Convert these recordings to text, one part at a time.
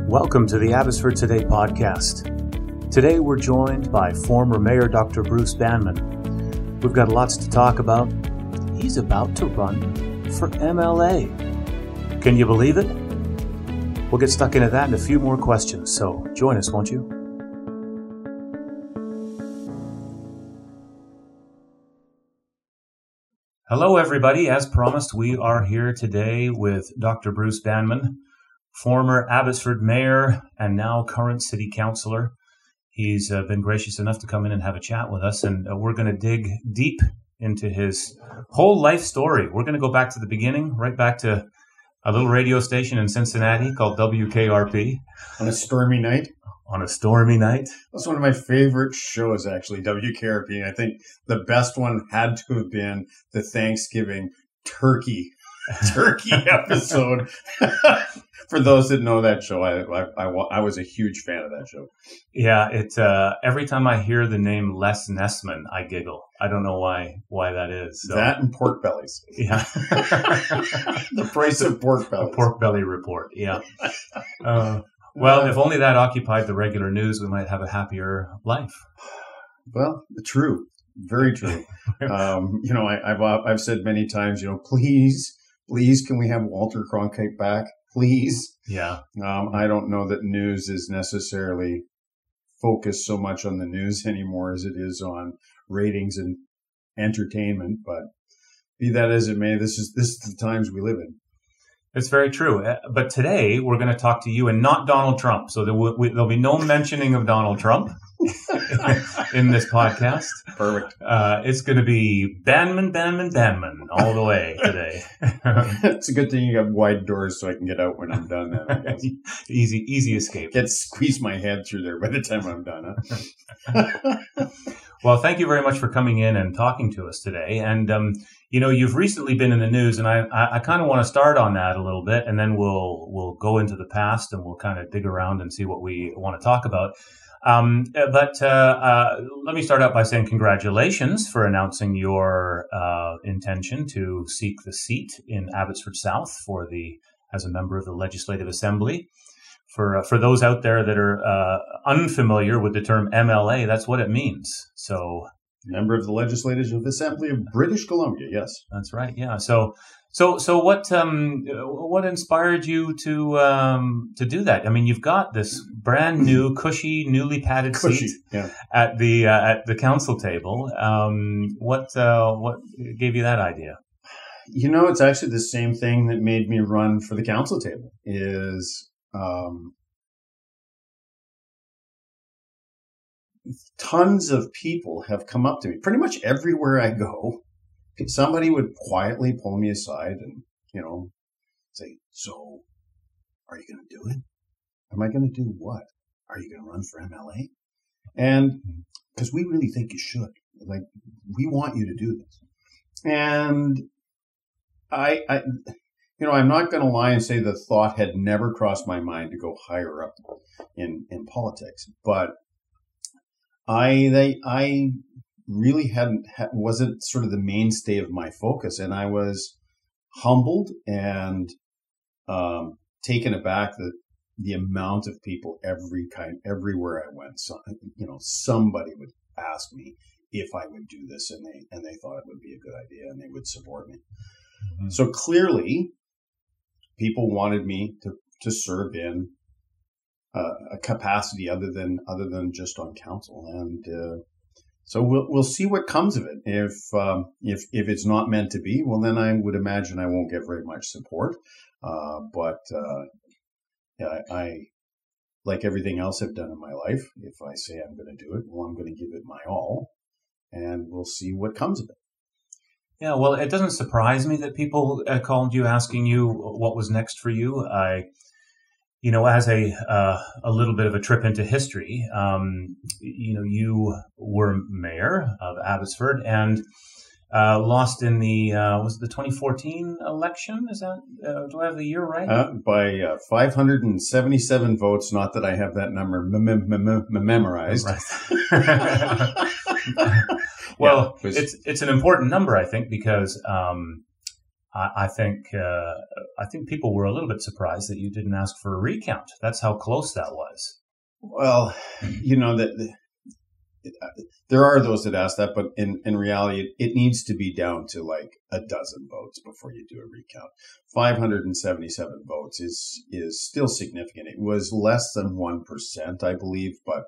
Welcome to the Abbotsford Today podcast. Today we're joined by former Mayor Dr. Bruce Banman. We've got lots to talk about. He's about to run for MLA. Can you believe it? We'll get stuck into that and a few more questions, so join us, won't you? Hello, everybody. As promised, we are here today with Dr. Bruce Banman, former Abbotsford Mayor and now current City Councillor. He's been gracious enough to come in and have a chat with us, and we're going to dig deep into his whole life story. We're going to go back to the beginning, right back to a little radio station in Cincinnati called WKRP. On a stormy night? On a stormy night. That's one of my favorite shows, actually, WKRP. I think the best one had to have been the Thanksgiving turkey episode. For those that know that show, I was a huge fan of that show. Yeah, it's every time I hear the name Les Nessman, I giggle. I don't know why that is. So. That and pork bellies. Yeah. The price of pork bellies. The pork belly report, yeah. Well, if only that occupied the regular news, we might have a happier life. Well, true. Very true. I've said many times, please, can we have Walter Cronkite back? Please. Yeah. I don't know that news is necessarily focused so much on the news anymore as it is on ratings and entertainment. But be that as it may, this is the times we live in. It's very true. But today we're going to talk to you and not Donald Trump. So there'll be no mentioning of Donald Trump in this podcast. Perfect. It's going to be Banman all the way today. It's a good thing you got wide doors so I can get out when I'm done. Then, I guess. Easy escape. Can't squeeze my head through there by the time I'm done. Huh? Well, thank you very much for coming in and talking to us today. And, you've recently been in the news, and I kind of want to start on that a little bit, and then we'll go into the past and we'll kind of dig around and see what we want to talk about. But let me start out by saying congratulations for announcing your intention to seek the seat in Abbotsford South as a member of the Legislative Assembly. For those out there that are unfamiliar with the term MLA, that's what it means. So, member of the Legislative Assembly of British Columbia, yes, that's right. Yeah. So what inspired you to do that? I mean, you've got this brand new, cushy, newly padded seat at the council table. What gave you that idea? It's actually the same thing that made me run for the council table. Tons of people have come up to me pretty much everywhere I go. Somebody would quietly pull me aside and, say, so are you going to do it? Am I going to do what? Are you going to run for MLA? And because we really think you should, we want you to do this. And I'm not going to lie and say the thought had never crossed my mind to go higher up in politics, but I really wasn't sort of the mainstay of my focus, and I was humbled and taken aback that the amount of people everywhere I went. So, somebody would ask me if I would do this, and they thought it would be a good idea, and they would support me. Mm-hmm. So clearly, people wanted me to serve in a capacity other than just on council, and so we'll see what comes of it. If it's not meant to be, well, then I would imagine I won't get very much support. But I like everything else I've done in my life. If I say I'm going to do it, well, I'm going to give it my all, and we'll see what comes of it. Yeah, well, it doesn't surprise me that people called you asking you what was next for you. As a little bit of a trip into history, you were mayor of Abbotsford and lost in was it the 2014 election? Is that, do I have the year right? By 577 votes. Not that I have that number memorized. Right. Well, it's an important number, I think, because I think people were a little bit surprised that you didn't ask for a recount. That's how close that was. Well, there are those that ask that, but in reality, it needs to be down to like a dozen votes before you do a recount. 577 votes is still significant. It was less than 1%, I believe, but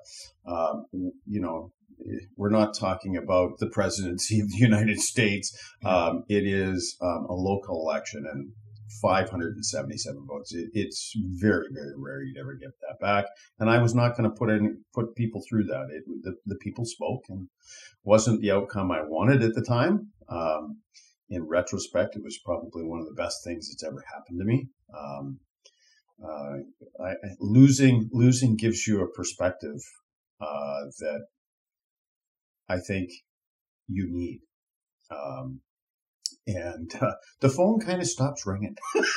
we're not talking about the presidency of the United States. It is a local election, and 577 votes. It's very, very rare you'd ever get that back. And I was not going to put people through that. The people spoke, and wasn't the outcome I wanted at the time. In retrospect, it was probably one of the best things that's ever happened to me. Losing gives you a perspective that I think you need. And the phone kind of stops ringing.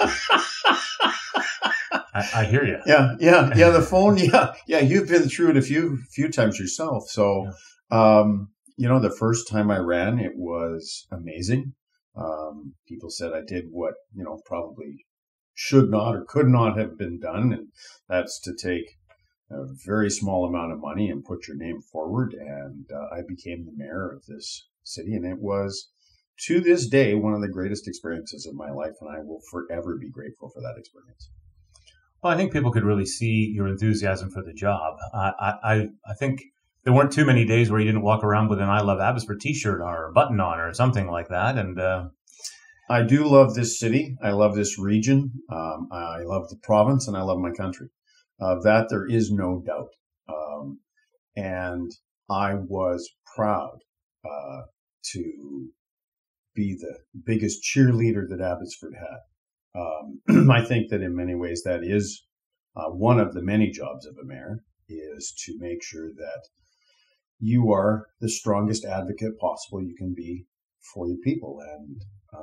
I hear you. Yeah. The phone. Yeah. You've been through it a few times yourself. So, the first time I ran, it was amazing. People said I did what probably should not or could not have been done, and that's to take a very small amount of money and put your name forward. And I became the mayor of this city, and it was, to this day, one of the greatest experiences of my life, and I will forever be grateful for that experience. Well, I think people could really see your enthusiasm for the job. I think there weren't too many days where you didn't walk around with an I Love Abbotsford t-shirt or a button on or something like that. And I do love this city. I love this region. I love the province, and I love my country. That there is no doubt. And I was proud to be the biggest cheerleader that Abbotsford had. I think that in many ways that is one of the many jobs of a mayor, is to make sure that you are the strongest advocate possible you can be for your people. And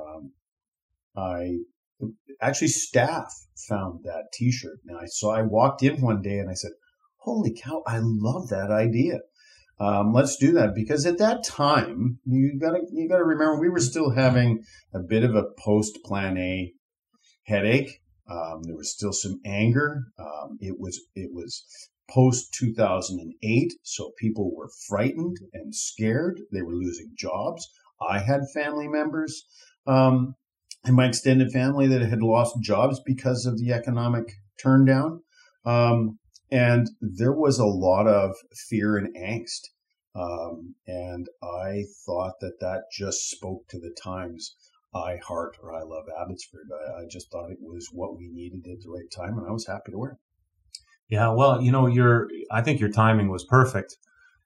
staff found that T-shirt. Now, I walked in one day and I said, "Holy cow! I love that idea. Let's do that." Because at that time, you gotta remember, we were still having a bit of a post Plan A headache. There was still some anger. It was post 2008, so people were frightened and scared. They were losing jobs. I had family members in my extended family that had lost jobs because of the economic turndown. And there was a lot of fear and angst. And I thought that just spoke to the times. I heart, or I love Abbotsford. I just thought it was what we needed at the right time, and I was happy to wear it. Yeah, well, I think your timing was perfect.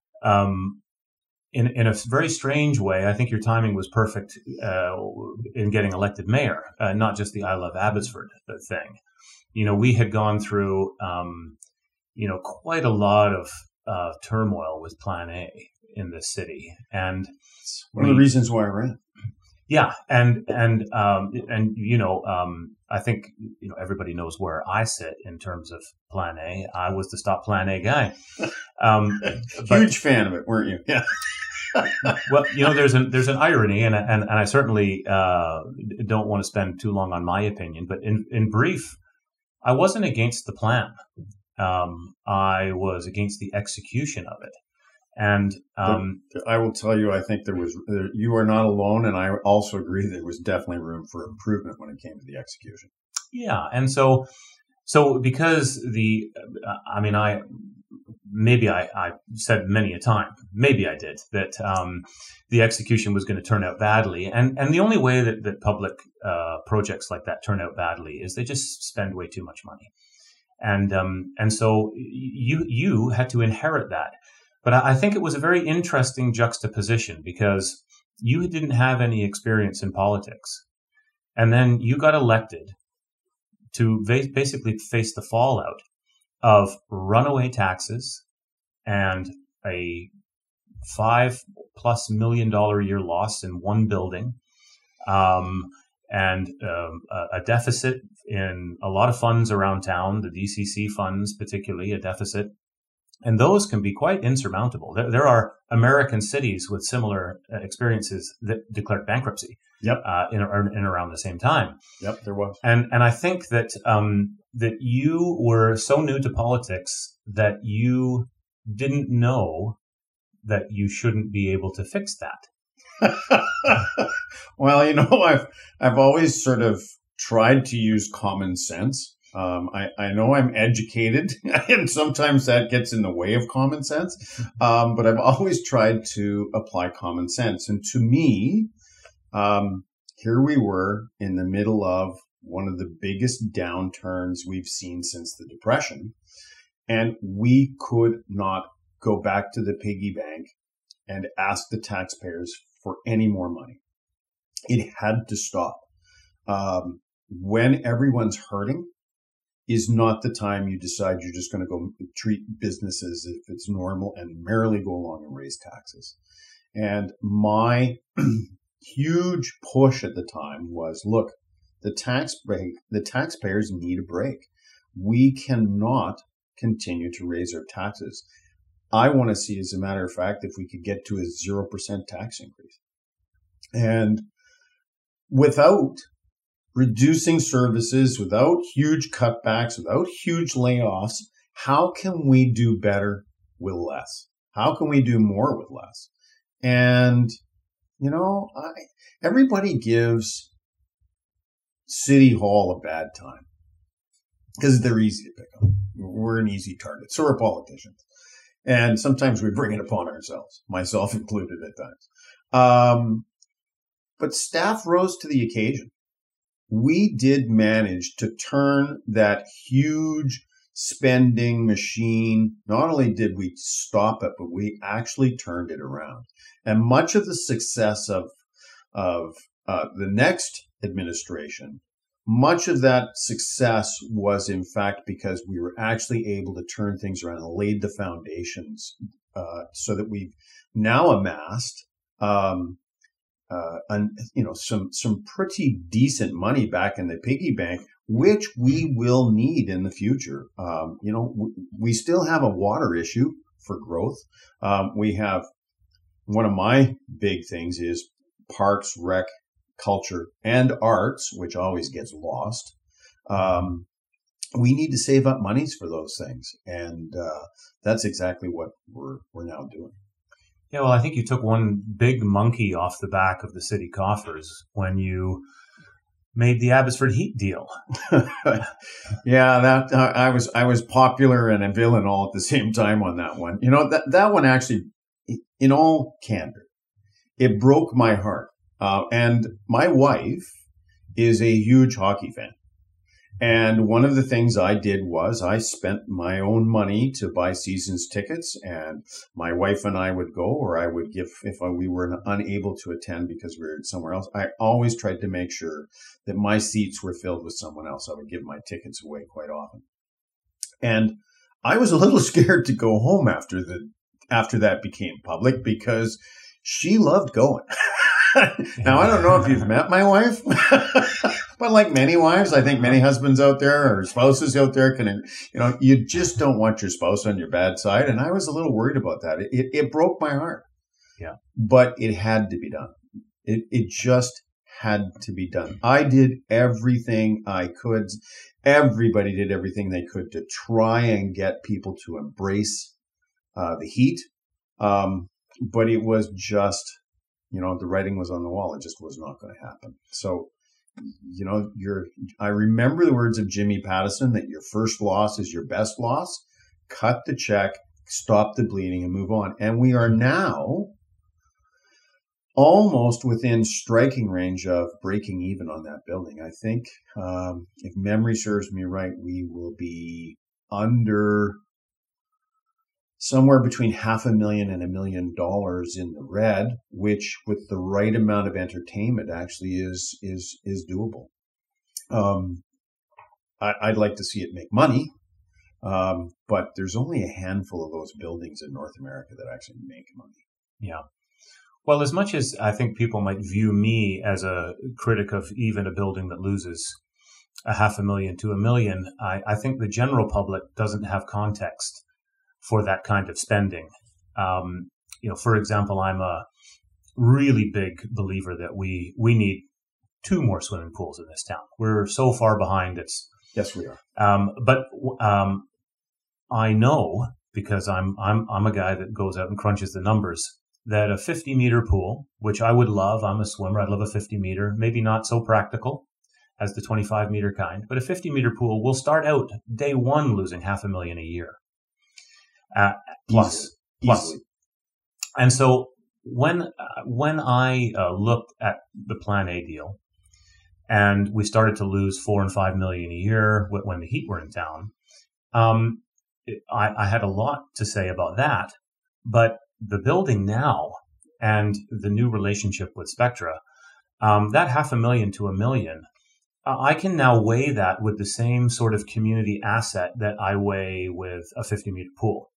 In a very strange way, I think your timing was perfect in getting elected mayor, not just the I Love Abbotsford thing. We had gone through, quite a lot of turmoil with Plan A in this city, and one of the reasons why I ran. Yeah, and I think everybody knows where I sit in terms of Plan A. I was the Stop Plan A guy. Huge fan of it, weren't you? Yeah. Well, there's an irony, and I certainly don't want to spend too long on my opinion. But in brief, I wasn't against the plan. I was against the execution of it. And I will tell you, I think you are not alone, and I also agree there was definitely room for improvement when it came to the execution. Yeah, and so because I said many a time, maybe I did, that the execution was going to turn out badly, and the only way that public projects like that turn out badly is they just spend way too much money, and so you had to inherit that. But I think it was a very interesting juxtaposition, because you didn't have any experience in politics. And then you got elected to basically face the fallout of runaway taxes and a $5+ million a year loss in one building, and a deficit in a lot of funds around town, the DCC funds particularly, a deficit. And those can be quite insurmountable. There are American cities with similar experiences that declared bankruptcy. Yep. In around the same time. Yep, there was. And I think that that you were so new to politics that you didn't know that you shouldn't be able to fix that. Well, I've always sort of tried to use common sense. I know I'm educated, and sometimes that gets in the way of common sense. But I've always tried to apply common sense. And to me, here we were in the middle of one of the biggest downturns we've seen since the Depression, and we could not go back to the piggy bank and ask the taxpayers for any more money. It had to stop. When everyone's hurting is not the time you decide you're just going to go treat businesses if it's normal and merrily go along and raise taxes. And my huge push at the time was, look, the taxpayers need a break. We cannot continue to raise our taxes. I want to see, as a matter of fact, if we could get to a 0% tax increase. And without reducing services, without huge cutbacks, without huge layoffs, how can we do better with less? How can we do more with less? And, everybody gives City Hall a bad time because they're easy to pick on. We're an easy target. So are politicians. And sometimes we bring it upon ourselves, myself included at times. But staff rose to the occasion. We did manage to turn that huge spending machine. Not only did we stop it, but we actually turned it around. And much of the success of the next administration, much of that success was, in fact, because we were actually able to turn things around and laid the foundations so that we've now amassed some pretty decent money back in the piggy bank, which we will need in the future. We still have a water issue for growth. We have one of my big things is parks, rec, culture, and arts, which always gets lost. We need to save up monies for those things, and that's exactly what we're now doing. Yeah, well, I think you took one big monkey off the back of the city coffers when you made the Abbotsford Heat deal. Yeah, that I was popular and a villain all at the same time on that one. That one actually, in all candor, it broke my heart. And my wife is a huge hockey fan. And one of the things I did was I spent my own money to buy seasons tickets, and my wife and I would go, or I would give, if we were unable to attend because we were somewhere else. I always tried to make sure that my seats were filled with someone else. I would give my tickets away quite often. And I was a little scared to go home after that became public because she loved going. Now, I don't know if you've met my wife, but like many wives, I think many husbands out there or spouses out there you just don't want your spouse on your bad side. And I was a little worried about that. It broke my heart. Yeah. But it had to be done. It just had to be done. I did everything I could. Everybody did everything they could to try and get people to embrace the heat. But it was just, the writing was on the wall. It just was not going to happen. So, I remember the words of Jimmy Pattison that your first loss is your best loss. Cut the check, stop the bleeding, and move on. And we are now almost within striking range of breaking even on that building. I think, if memory serves me right, we will be under somewhere between $500,000 and $1 million in the red, which with the right amount of entertainment actually is doable. I'd like to see it make money, but there's only a handful of those buildings in North America that actually make money. Yeah. Well, as much as I think people might view me as a critic of even a building that loses $500,000 to $1 million, I think the general public doesn't have context for that kind of spending. For example, I'm a really big believer that we need 2 more swimming pools in this town. We're so far behind. Yes, we are. But I know, because I'm a guy that goes out and crunches the numbers, that a 50-meter pool, which I would love, I'm a swimmer, I'd love a 50-meter, maybe not so practical as the 25-meter kind, but a 50-meter pool will start out day one losing $500,000 a year. Plus. And so when I looked at the Plan A deal, and we started to lose $4 and $5 million a year when the Heat were in town, I had a lot to say about that. But the building now and the new relationship with Spectra, that $500,000 to $1 million, I can now weigh that with the same sort of community asset that I weigh with a 50-meter pool.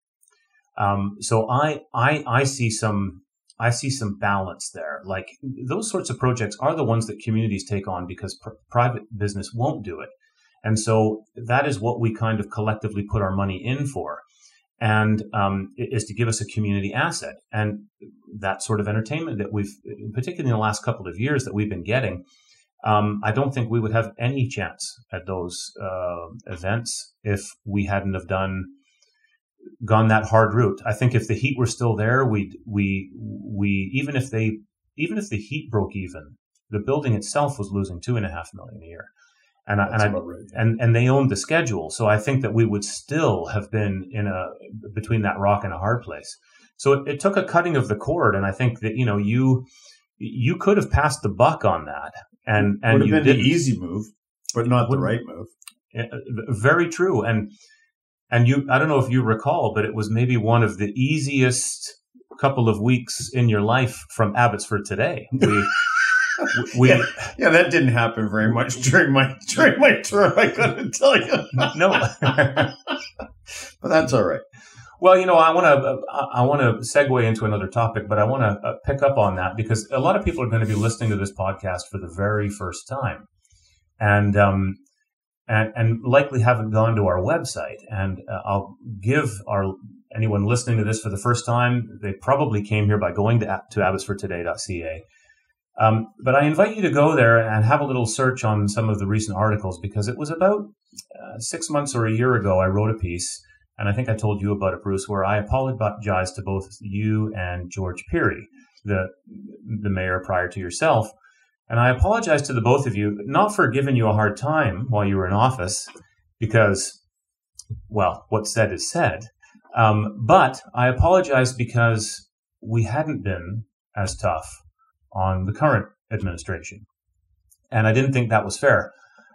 So I see some balance there. Like, those sorts of projects are the ones that communities take on because private business won't do it. And so that is what we kind of collectively put our money in for. And is to give us a community asset. And that sort of entertainment that we've, particularly in the last couple of years, that we've been getting, I don't think we would have any chance at those events if we hadn't have gone that hard route. I think if the Heat were still there, we even if the Heat broke even, the building itself was losing $2.5 million a year. And they owned the schedule. So I think that we would still have been between that rock and a hard place. So it took a cutting of the cord. And I think that, you could have passed the buck on that. And would have you been didn't. the easy move, but not the right move. Very true. And I don't know if you recall, but it was maybe one of the easiest couple of weeks in your life from Abbotsford Today. Yeah, that didn't happen very much during my tour. I couldn't tell you. No, but that's all right. Well, I want to segue into another topic, but I want to pick up on that because a lot of people are going to be listening to this podcast for the very first time, and likely haven't gone to our website. And I'll give anyone listening to this for the first time, they probably came here by going to abbotsfordtoday.ca. But I invite you to go there and have a little search on some of the recent articles, because it was about 6 months or a year ago I wrote a piece, and I think I told you about it, Bruce, where I apologized to both you and George Pirie, the mayor prior to yourself. And I apologize to the both of you, not for giving you a hard time while you were in office, because, well, what's said is said. But I apologize because we hadn't been as tough on the current administration. And I didn't think that was fair.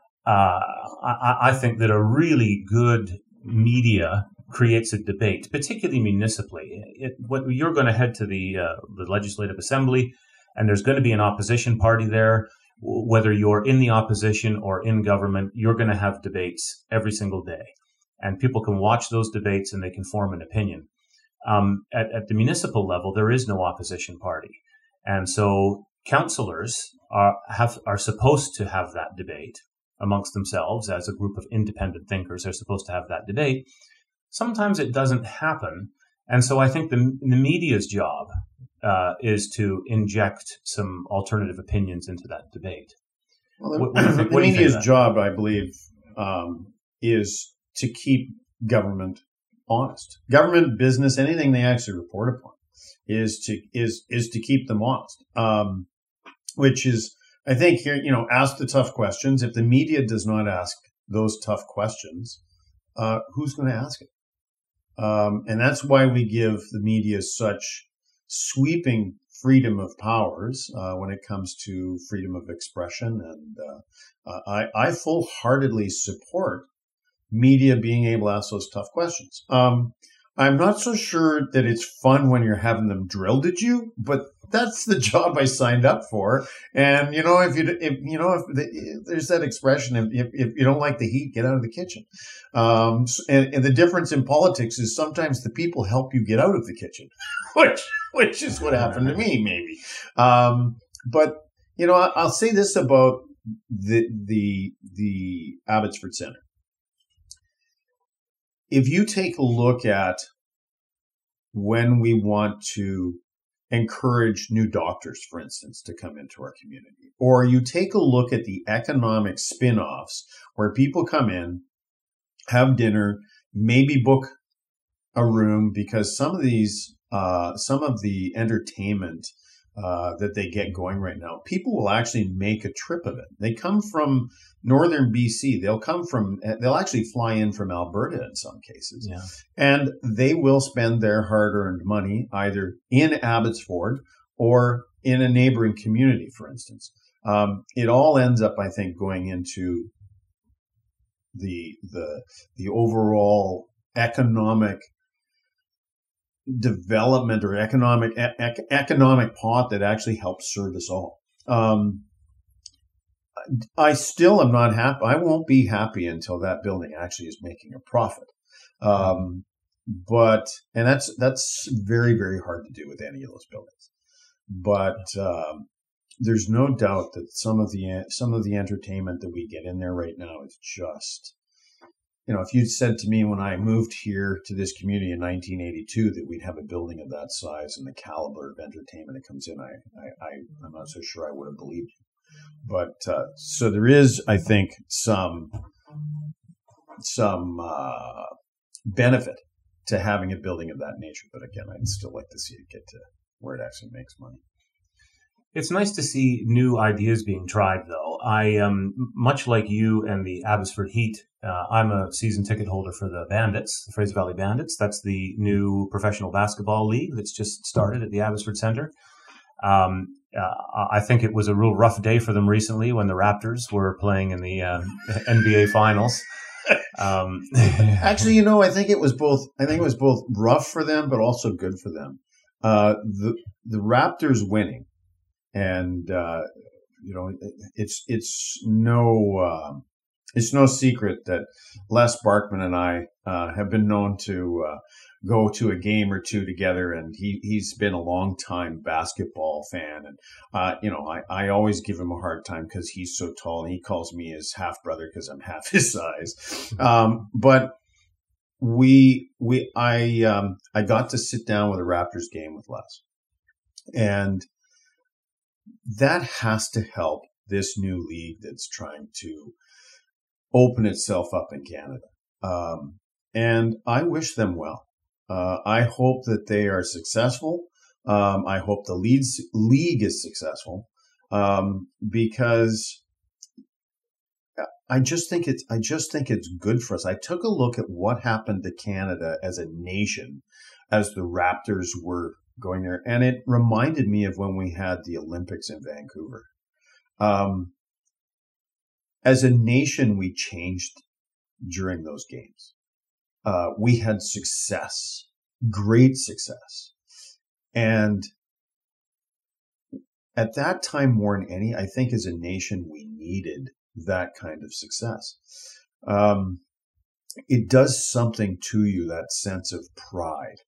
I think that a really good media creates a debate, particularly municipally. When you're going to head to the Legislative Assembly, and there's going to be an opposition party there, whether you're in the opposition or in government, you're going to have debates every single day. And people can watch those debates and they can form an opinion. At the municipal level, there is no opposition party. And so councillors are supposed to have that debate amongst themselves as a group of independent thinkers. They're supposed to have that debate. Sometimes it doesn't happen. And so I think the media's job is to inject some alternative opinions into that debate. Well, the media's job, I believe, is to keep government honest. Government, business, anything they actually report upon is to keep them honest. Which is, I think here, ask the tough questions. If the media does not ask those tough questions, who's going to ask it? And that's why we give the media such sweeping freedom of powers when it comes to freedom of expression. And I full-heartedly support media being able to ask those tough questions. I'm not so sure that it's fun when you're having them drilled at you, but that's the job I signed up for. And if there's that expression, if you don't like the heat, get out of the kitchen. And the difference in politics is sometimes the people help you get out of the kitchen, which is what happened to me, maybe. But I'll say this about the Abbotsford Centre. If you take a look at when we want to encourage new doctors, for instance, to come into our community. Or you take a look at the economic spin-offs where people come in, have dinner, maybe book a room, because some of the entertainment that they get going right now, people will actually make a trip of it. They come from northern BC. They'll actually fly in from Alberta in some cases. Yeah. And they will spend their hard-earned money either in Abbotsford or in a neighboring community, for instance. It all ends up, I think, going into the overall economic development or economic pot that actually helps serve us all. I still am not happy. I won't be happy until that building actually is making a profit. And that's very, very hard to do with any of those buildings. But there's no doubt that some of the entertainment that we get in there right now is just, if you'd said to me when I moved here to this community in 1982 that we'd have a building of that size and the caliber of entertainment that comes in, I'm not so sure I would have believed you. But so there is, I think, some benefit to having a building of that nature. But again, I'd still like to see it get to where it actually makes money. It's nice to see new ideas being tried, though. I much like you and the Abbotsford Heat, I'm a season ticket holder for the Bandits, the Fraser Valley Bandits. That's the new professional basketball league that's just started at the Abbotsford Centre. I think it was a real rough day for them recently when the Raptors were playing in the NBA Finals. Actually, I think it was both. I think it was both rough for them, but also good for them. The Raptors winning, and it's no secret that Les Barkman and I have been known to go to a game or two together, and he's been a long time basketball fan, and I always give him a hard time because he's so tall, and he calls me his half brother because I'm half his size. But I got to sit down with a Raptors game with Les, and that has to help this new league that's trying to open itself up in Canada. And I wish them well. I hope that they are successful. I hope the league is successful, because I just think it's good for us. I took a look at what happened to Canada as a nation as the Raptors were going there, and it reminded me of when we had the Olympics in Vancouver. As a nation, we changed during those games. We had success, great success. And at that time, more than any, I think as a nation, we needed that kind of success. It does something to you, that sense of pride.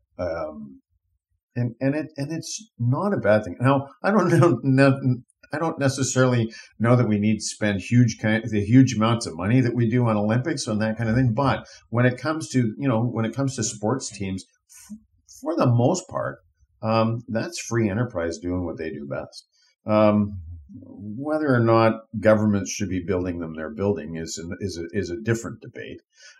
And it's not a bad thing. Now, I don't necessarily know that we need to spend the huge amounts of money that we do on Olympics and that kind of thing. But when it comes to sports teams, for the most part, that's free enterprise doing what they do best. Whether or not governments should be building them, their building is a different debate.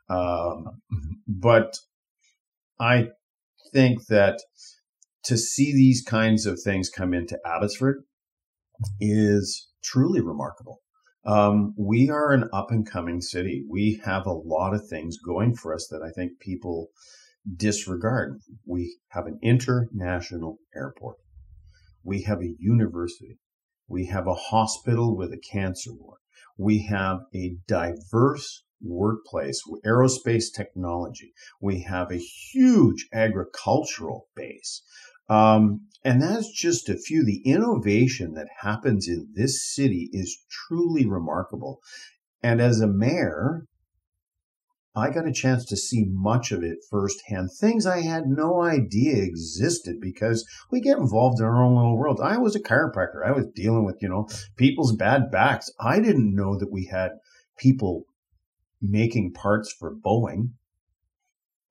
But I think that to see these kinds of things come into Abbotsford is truly remarkable. We are an up-and-coming city. We have a lot of things going for us that I think people disregard. We have an international airport. We have a university. We have a hospital with a cancer ward. We have a diverse workplace, aerospace technology. We have a huge agricultural base. And that's just a few. The innovation that happens in this city is truly remarkable. And as a mayor, I got a chance to see much of it firsthand. Things I had no idea existed because we get involved in our own little world. I was a chiropractor. I was dealing with, people's bad backs. I didn't know that we had people making parts for Boeing.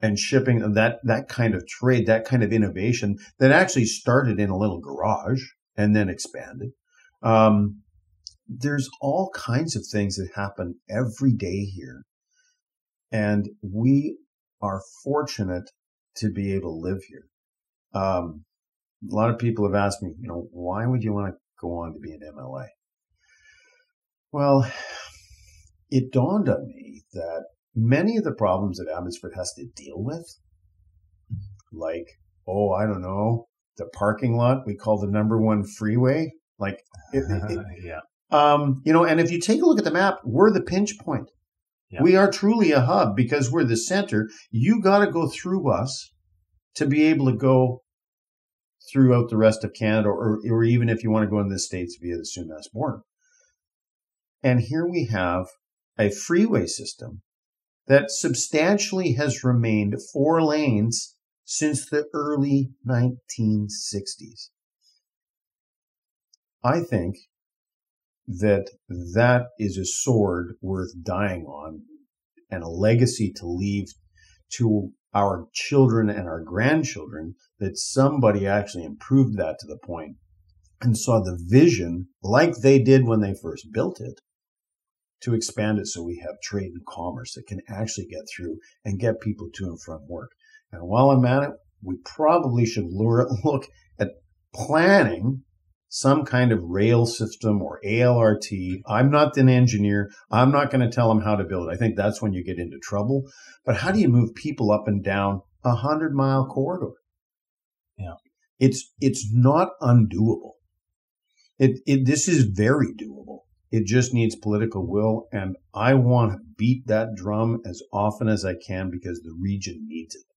and shipping, that kind of trade, that kind of innovation that actually started in a little garage and then expanded. There's all kinds of things that happen every day here. And we are fortunate to be able to live here. A lot of people have asked me, why would you want to go on to be an MLA? Well, it dawned on me that many of the problems that Abbotsford has to deal with, like, I don't know, the parking lot we call the number one freeway, Yeah. And if you take a look at the map, we're the pinch point. Yeah. We are truly a hub because we're the center. You got to go through us to be able to go throughout the rest of Canada, or even if you want to go in the States via the Sumas border. And here we have a freeway system that substantially has remained 4 lanes since the early 1960s. I think that is a sword worth dying on and a legacy to leave to our children and our grandchildren, that somebody actually improved that to the point and saw the vision, like they did when they first built it, to expand it so we have trade and commerce that can actually get through and get people to and from work. And while I'm at it, we probably should look at planning some kind of rail system or ALRT. I'm not an engineer. I'm not going to tell them how to build it. I think that's when you get into trouble. But how do you move people up and down a 100-mile corridor? Yeah, it's not undoable. This is very doable. It just needs political will, and I want to beat that drum as often as I can because the region needs it.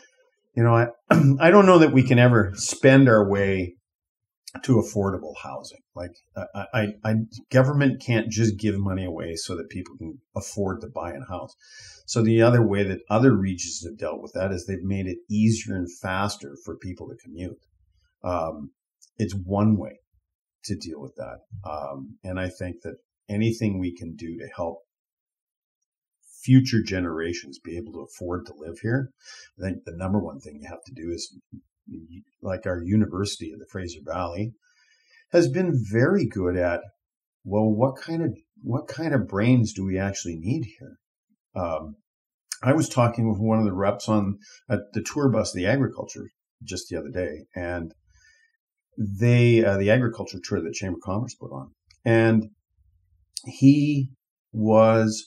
I don't know that we can ever spend our way to affordable housing. Like, government can't just give money away so that people can afford to buy a house. So the other way that other regions have dealt with that is they've made it easier and faster for people to commute. It's one way to deal with that. And I think that anything we can do to help future generations be able to afford to live here, I think the number one thing you have to do is, like our university of the Fraser Valley has been very good at, what kind of brains do we actually need here? I was talking with one of the reps at the tour bus of the agriculture just the other day, and the agriculture tour that Chamber of Commerce put on, and he was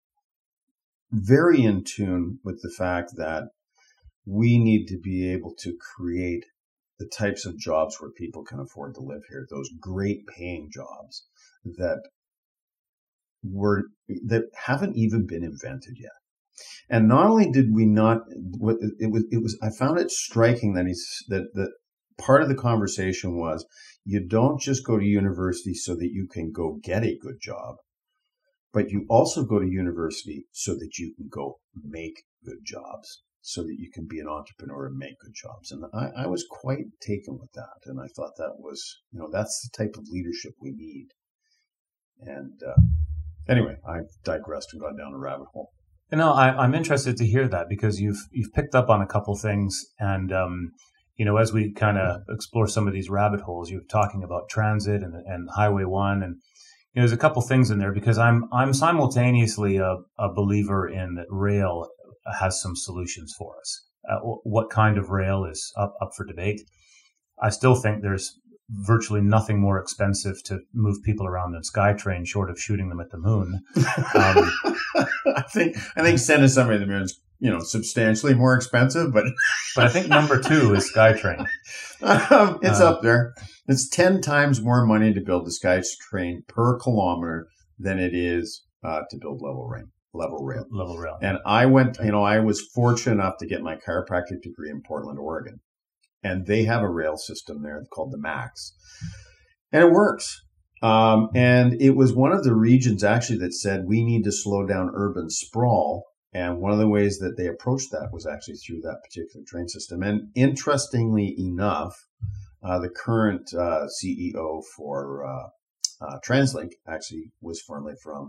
very in tune with the fact that we need to be able to create the types of jobs where people can afford to live here, those great paying jobs that haven't even been invented yet. And not only did we not, I found it striking that part of the conversation was, you don't just go to university so that you can go get a good job, but you also go to university so that you can go make good jobs, so that you can be an entrepreneur and make good jobs. And I was quite taken with that. And I thought that was, that's the type of leadership we need. And anyway, I've digressed and gone down a rabbit hole. I'm interested to hear that because you've picked up on a couple things. And, as we kind of explore some of these rabbit holes, you're talking about transit and Highway 1. And there's a couple things in there because I'm simultaneously a believer in that rail has some solutions for us. What kind of rail is up for debate. I still think there's virtually nothing more expensive to move people around than SkyTrain, short of shooting them at the moon. I think sending somebody to the moon is, substantially more expensive, but I think number 2 is SkyTrain. It's up there. It's 10 times more money to build a SkyTrain per kilometer than it is to build level rail. And I went, I was fortunate enough to get my chiropractic degree in Portland, Oregon. And they have a rail system there called the MAX. And it works. And it was one of the regions actually that said we need to slow down urban sprawl. And one of the ways that they approached that was actually through that particular train system. And interestingly enough, the current CEO for TransLink actually was formerly from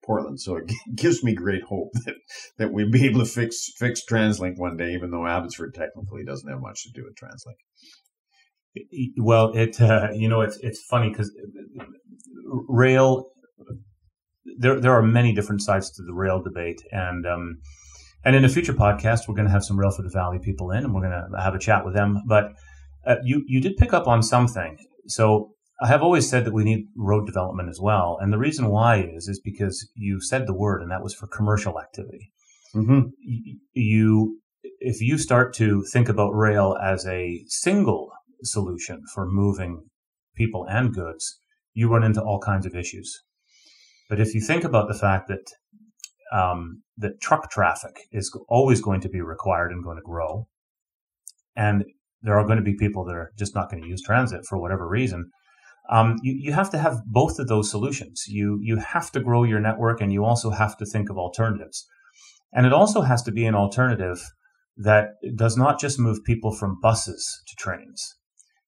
Portland. So it gives me great hope that we'll be able to fix TransLink one day, even though Abbotsford technically doesn't have much to do with TransLink. Well, it's funny because rail. There are many different sides to the rail debate, and in a future podcast, we're going to have some Rail for the Valley people in, and we're going to have a chat with them. But you did pick up on something. So I have always said that we need road development as well, and the reason why is because you said the word, and that was for commercial activity. Mm-hmm. If you start to think about rail as a single solution for moving people and goods, you run into all kinds of issues. But if you think about the fact that that truck traffic is always going to be required and going to grow, and there are going to be people that are just not going to use transit for whatever reason, you have to have both of those solutions. You have to grow your network, and you also have to think of alternatives. And it also has to be an alternative that does not just move people from buses to trains.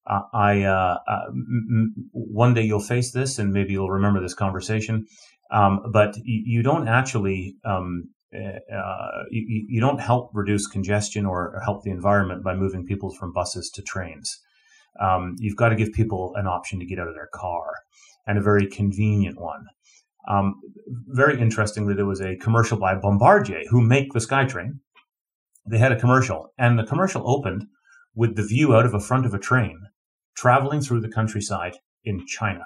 One day you'll face this, and maybe you'll remember this conversation. But you don't actually, you don't help reduce congestion or help the environment by moving people from buses to trains. You've got to give people an option to get out of their car, and a very convenient one. Very interestingly, there was a commercial by Bombardier, who make the SkyTrain. They had a commercial, and the commercial opened with the view out of the front of a train traveling through the countryside in China.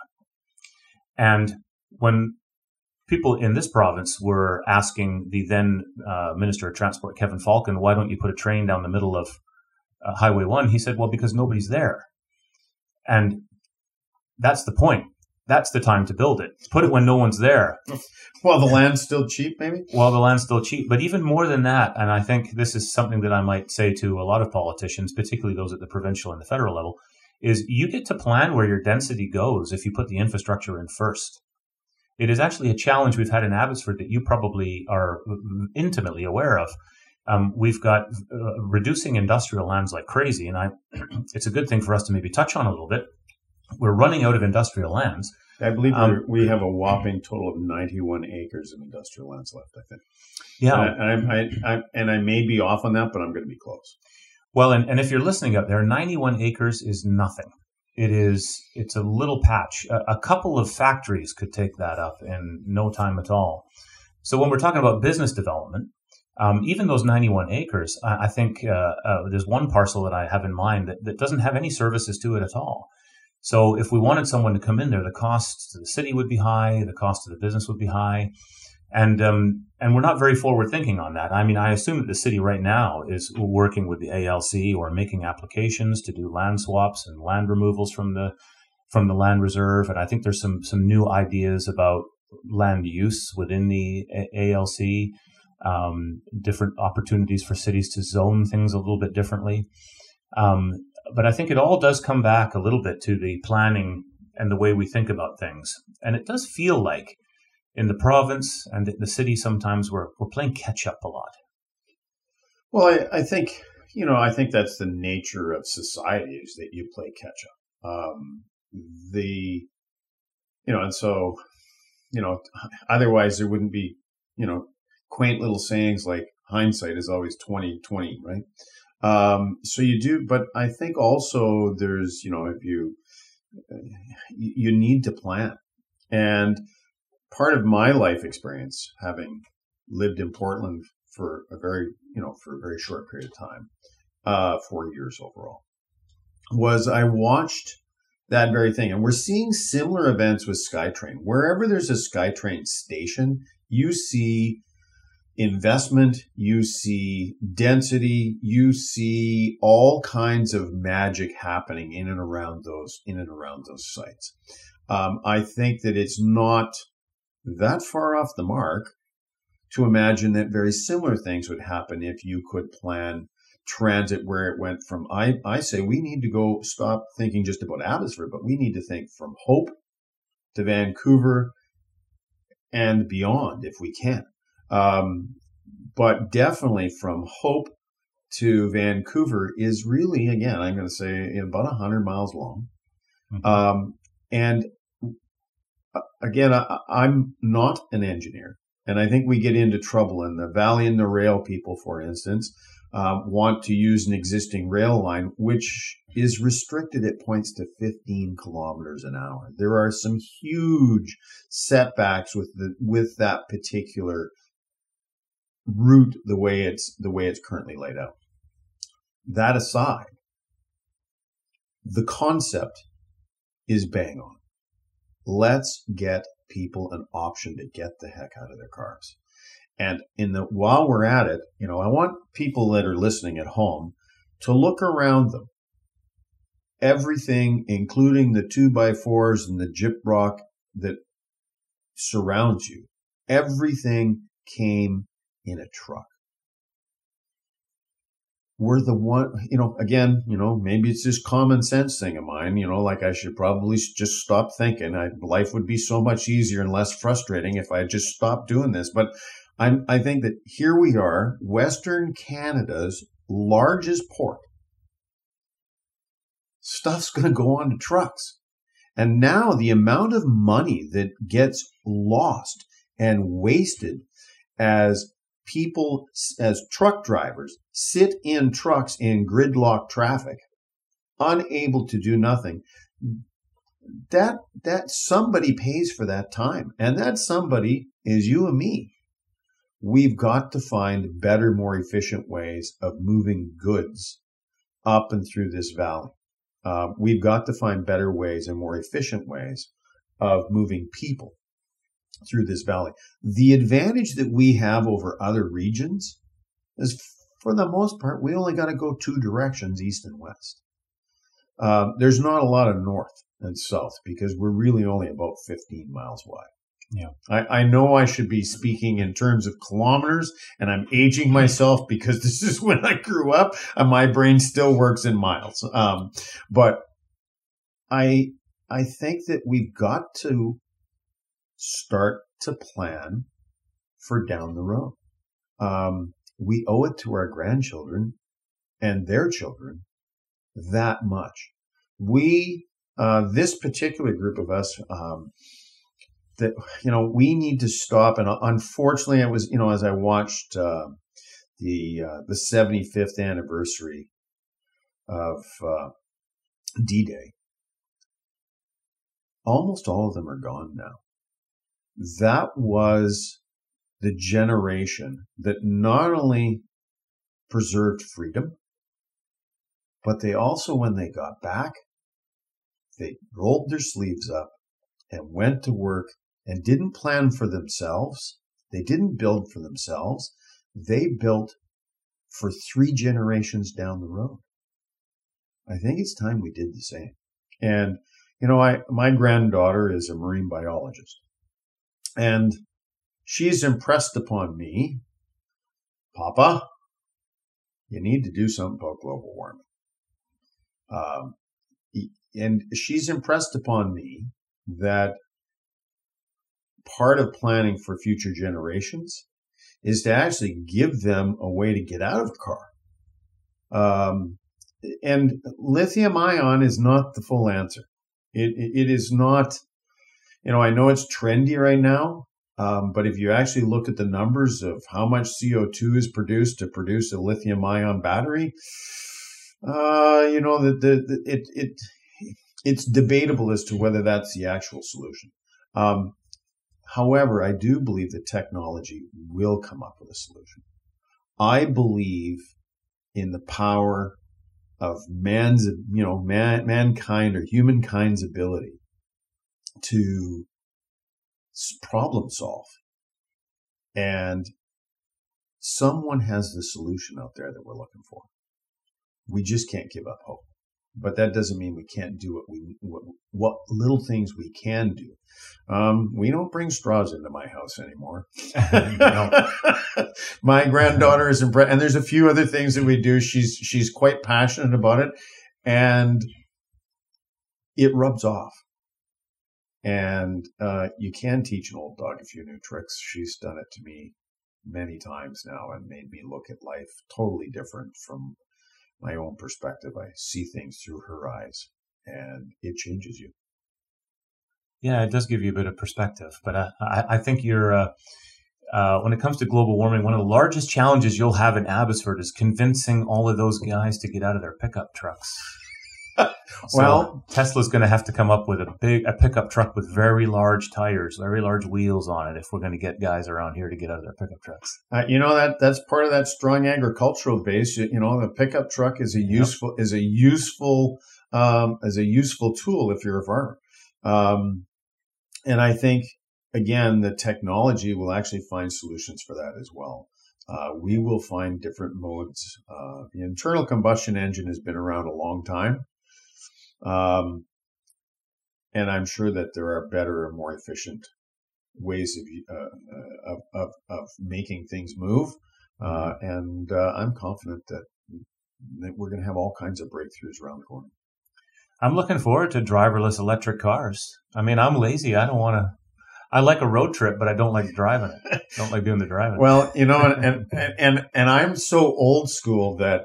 And when people in this province were asking the then Minister of Transport, Kevin Falcon, why don't you put a train down the middle of Highway 1? He said, well, because nobody's there. And that's the point. That's the time to build it. Put it when no one's there. Well, the land's still cheap, maybe? Well, the land's still cheap. But even more than that, and I think this is something that I might say to a lot of politicians, particularly those at the provincial and the federal level, is you get to plan where your density goes if you put the infrastructure in first. It is actually a challenge we've had in Abbotsford that you probably are intimately aware of. We've got reducing industrial lands like crazy, and it's a good thing for us to maybe touch on a little bit. We're running out of industrial lands. I believe we have a whopping total of 91 acres of industrial lands left, I think. Yeah. And I may be off on that, but I'm going to be close. Well, and if you're listening up there, 91 acres is nothing. It's a little patch. A couple of factories could take that up in no time at all. So when we're talking about business development, even those 91 acres, I think there's one parcel that I have in mind that doesn't have any services to it at all. So if we wanted someone to come in there, the cost to the city would be high, the cost to the business would be high. And we're not very forward thinking on that. I mean, I assume that the city right now is working with the ALC or making applications to do land swaps and land removals from the land reserve. And I think there's some new ideas about land use within the ALC, different opportunities for cities to zone things a little bit differently. But I think it all does come back a little bit to the planning and the way we think about things. And it does feel like in the province and in the city, sometimes we're playing catch up a lot. Well, I think that's the nature of society, is that you play catch up. And so, otherwise there wouldn't be, quaint little sayings like hindsight is always 20/20, right? So you do, but I think also there's, if you need to plan. And part of my life experience, having lived in Portland for a very short period of time, 4 years overall, was I watched that very thing. And we're seeing similar events with SkyTrain. Wherever there's a SkyTrain station, you see investment, you see density, you see all kinds of magic happening in and around those sites. I think that it's not that far off the mark to imagine that very similar things would happen if you could plan transit where it went from. I say we need to stop thinking just about Abbotsford, but we need to think from Hope to Vancouver and beyond if we can. But definitely from Hope to Vancouver is really, again, I'm going to say about 100 miles long. Mm-hmm. And again, I'm not an engineer. And I think we get into trouble. And the Valley and the Rail people, for instance, want to use an existing rail line, which is restricted at points to 15 kilometers an hour. There are some huge setbacks with that particular route, the way it's currently laid out. That aside, the concept is bang on. Let's get people an option to get the heck out of their cars. And while we're at it, I want people that are listening at home to look around them. Everything, including the 2x4s and the gyprock that surrounds you, everything came in a truck. We're the one, again, maybe it's this common sense thing of mine, like I should probably just stop thinking. Life would be so much easier and less frustrating if I just stopped doing this. But I think that here we are, Western Canada's largest port. Stuff's going to go onto trucks. And now the amount of money that gets lost and wasted as people, as truck drivers, sit in trucks in gridlock traffic, unable to do nothing, that somebody pays for that time. And that somebody is you and me. We've got to find better, more efficient ways of moving goods up and through this valley. We've got to find better ways and more efficient ways of moving people through this valley. The advantage that we have over other regions is, for the most part, we only got to go two directions, east and west. There's not a lot of north and south because we're really only about 15 miles wide. Yeah, I know I should be speaking in terms of kilometers, and I'm aging myself because this is when I grew up and my brain still works in miles. But I think that we've got to start to plan for down the road. We owe it to our grandchildren and their children that much. This particular group of us, that, we need to stop. And unfortunately, it was, as I watched the 75th anniversary of D-Day, almost all of them are gone now. That was the generation that not only preserved freedom, but they also, when they got back, they rolled their sleeves up and went to work and didn't plan for themselves. They didn't build for themselves. They built for 3 generations down the road. I think it's time we did the same. And, my granddaughter is a marine biologist. And she's impressed upon me, Papa, you need to do something about global warming. And she's impressed upon me that part of planning for future generations is to actually give them a way to get out of the car. And lithium ion is not the full answer. It is not, I know it's trendy right now, but if you actually look at the numbers of how much CO2 is produced to produce a lithium ion battery, it's debatable as to whether that's the actual solution. However, I do believe that technology will come up with a solution. I believe in the power of mankind or humankind's ability to problem solve. And someone has the solution out there that we're looking for. We just can't give up hope. But that doesn't mean we can't do what little things we can do. We don't bring straws into my house anymore. My granddaughter is impressed, and there's a few other things that we do. She's quite passionate about it, and it rubs off. And you can teach an old dog a few new tricks. She's done it to me many times now and made me look at life totally different from my own perspective. I see things through her eyes, and it changes you. Yeah, it does give you a bit of perspective. But I think you're when it comes to global warming, one of the largest challenges you'll have in Abbotsford is convincing all of those guys to get out of their pickup trucks. Well, Tesla's going to have to come up with a pickup truck with very large tires, very large wheels on it, if we're going to get guys around here to get out of their pickup trucks. that's part of that strong agricultural base. The pickup truck is a useful tool if you're a farmer. And I think, again, the technology will actually find solutions for that as well. We will find different modes. The internal combustion engine has been around a long time. And I'm sure that there are better and more efficient ways of making things move. And I'm confident that we're going to have all kinds of breakthroughs around the corner. I'm looking forward to driverless electric cars. I mean, I'm lazy. I like a road trip, but I don't like driving it. Don't like doing the driving. Well, and I'm so old school that,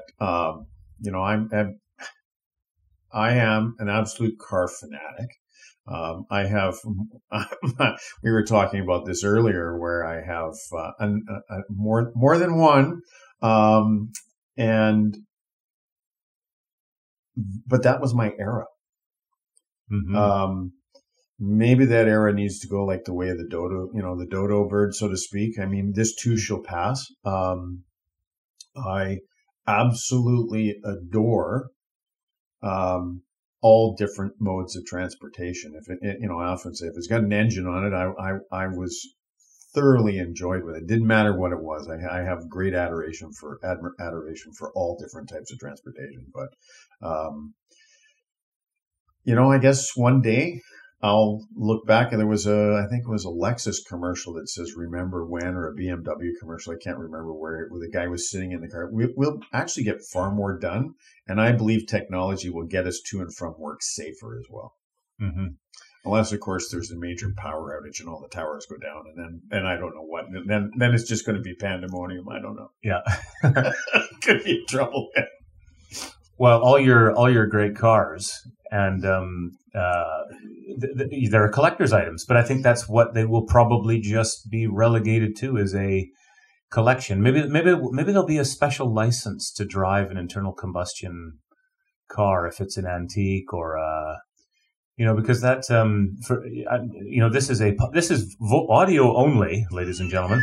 I am an absolute car fanatic. We were talking about this earlier, where I have more than one, but that was my era. Mm-hmm. Maybe that era needs to go like the way of the dodo, the dodo bird, so to speak. I mean, this too shall pass. I absolutely adore all different modes of transportation. I often say if it's got an engine on it, I was thoroughly enjoyed with it. It didn't matter what it was. I have great adoration for all different types of transportation. But, I guess one day I'll look back and I think it was a Lexus commercial that says "Remember when," or a BMW commercial. I can't remember where the guy was sitting in the car. We'll actually get far more done, and I believe technology will get us to and from work safer as well. Mm-hmm. Unless, of course, there's a major power outage and all the towers go down, and I don't know what. Then it's just going to be pandemonium. I don't know. Yeah, could be trouble. Well, all your great cars, and they're collector's items, but I think that's what they will probably just be relegated to, is a collection. Maybe there'll be a special license to drive an internal combustion car if it's an antique, or because that this is audio only, ladies and gentlemen,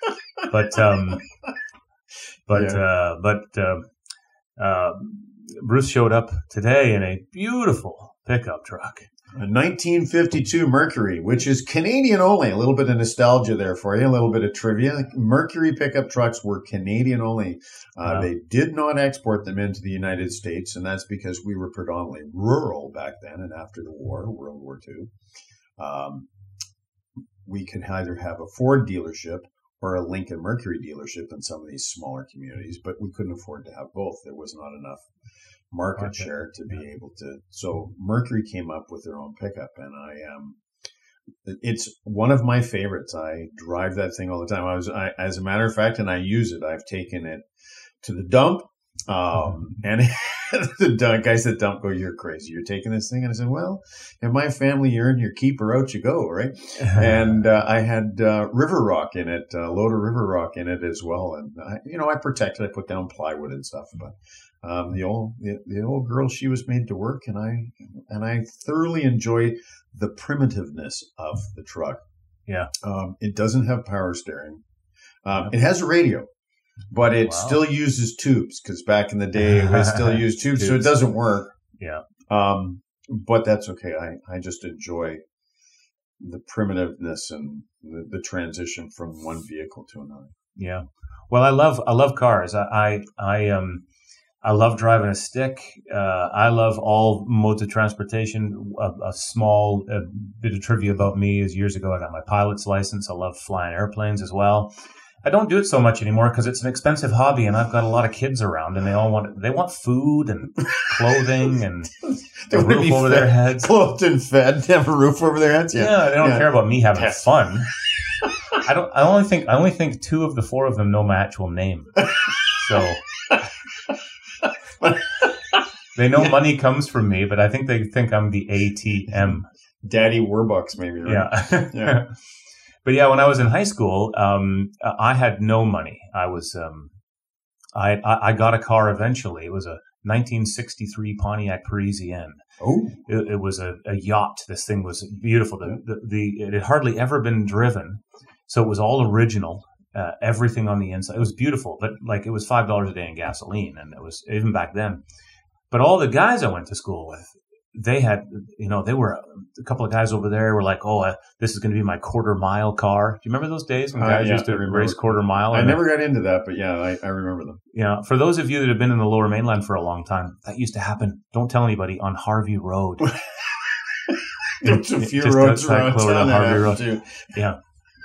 but Bruce showed up today in a beautiful pickup truck. A 1952 Mercury, which is Canadian only. A little bit of nostalgia there for you, a little bit of trivia. Mercury pickup trucks were Canadian only. Wow. They did not export them into the United States, and that's because we were predominantly rural back then. And after the war, World War II, we could either have a Ford dealership or a Lincoln Mercury dealership in some of these smaller communities, but we couldn't afford to have both. There was not enough market share to be able to. So Mercury came up with their own pickup, and it's one of my favorites. I drive that thing all the time. As a matter of fact, and I use it. I've taken it to the dump, and the guys at dump go, "You're crazy. You're taking this thing?" And I said, "Well, in my family, you're in your keep or out you go, right?" And I had river rock in it, a load of river rock in it as well. And I protected. I put down plywood and stuff, but. The old girl, she was made to work, and I thoroughly enjoy the primitiveness of the truck. Yeah. It doesn't have power steering. It has a radio, but it still uses tubes, because back in the day it was still used tubes, so it doesn't work. Yeah. But that's okay. I just enjoy the primitiveness and the transition from one vehicle to another. Yeah. Well, I love cars. I love driving a stick. I love all modes of transportation. A small bit of trivia about me is years ago I got my pilot's license. I love flying airplanes as well. I don't do it so much anymore because it's an expensive hobby, and I've got a lot of kids around, and they want food and clothing and a roof over their heads. Clothed and fed, to have a roof over their heads. Yeah, they don't care about me having fun. I only think 2 of the 4 of them know my actual name. So. They know money comes from me, but I think they think I'm the ATM. Daddy Warbucks, maybe, right? Yeah. But yeah, when I was in high school, I had no money. I got a car eventually. It was a 1963 Pontiac Parisienne. Oh, It was a yacht. This thing was beautiful. It had hardly ever been driven, so it was all original. Everything on the inside. It was beautiful, but like it was $5 a day in gasoline, and it was even back then. But all the guys I went to school with, they had, they were a couple of guys over there were like, oh, this is going to be my quarter mile car. Do you remember those days when guys used to race quarter mile? I never got into that, but yeah, I remember them. Yeah. For those of you that have been in the Lower Mainland for a long time, that used to happen. Don't tell anybody, on Harvey Road. There's a few roads around town Harvey Road too. Yeah.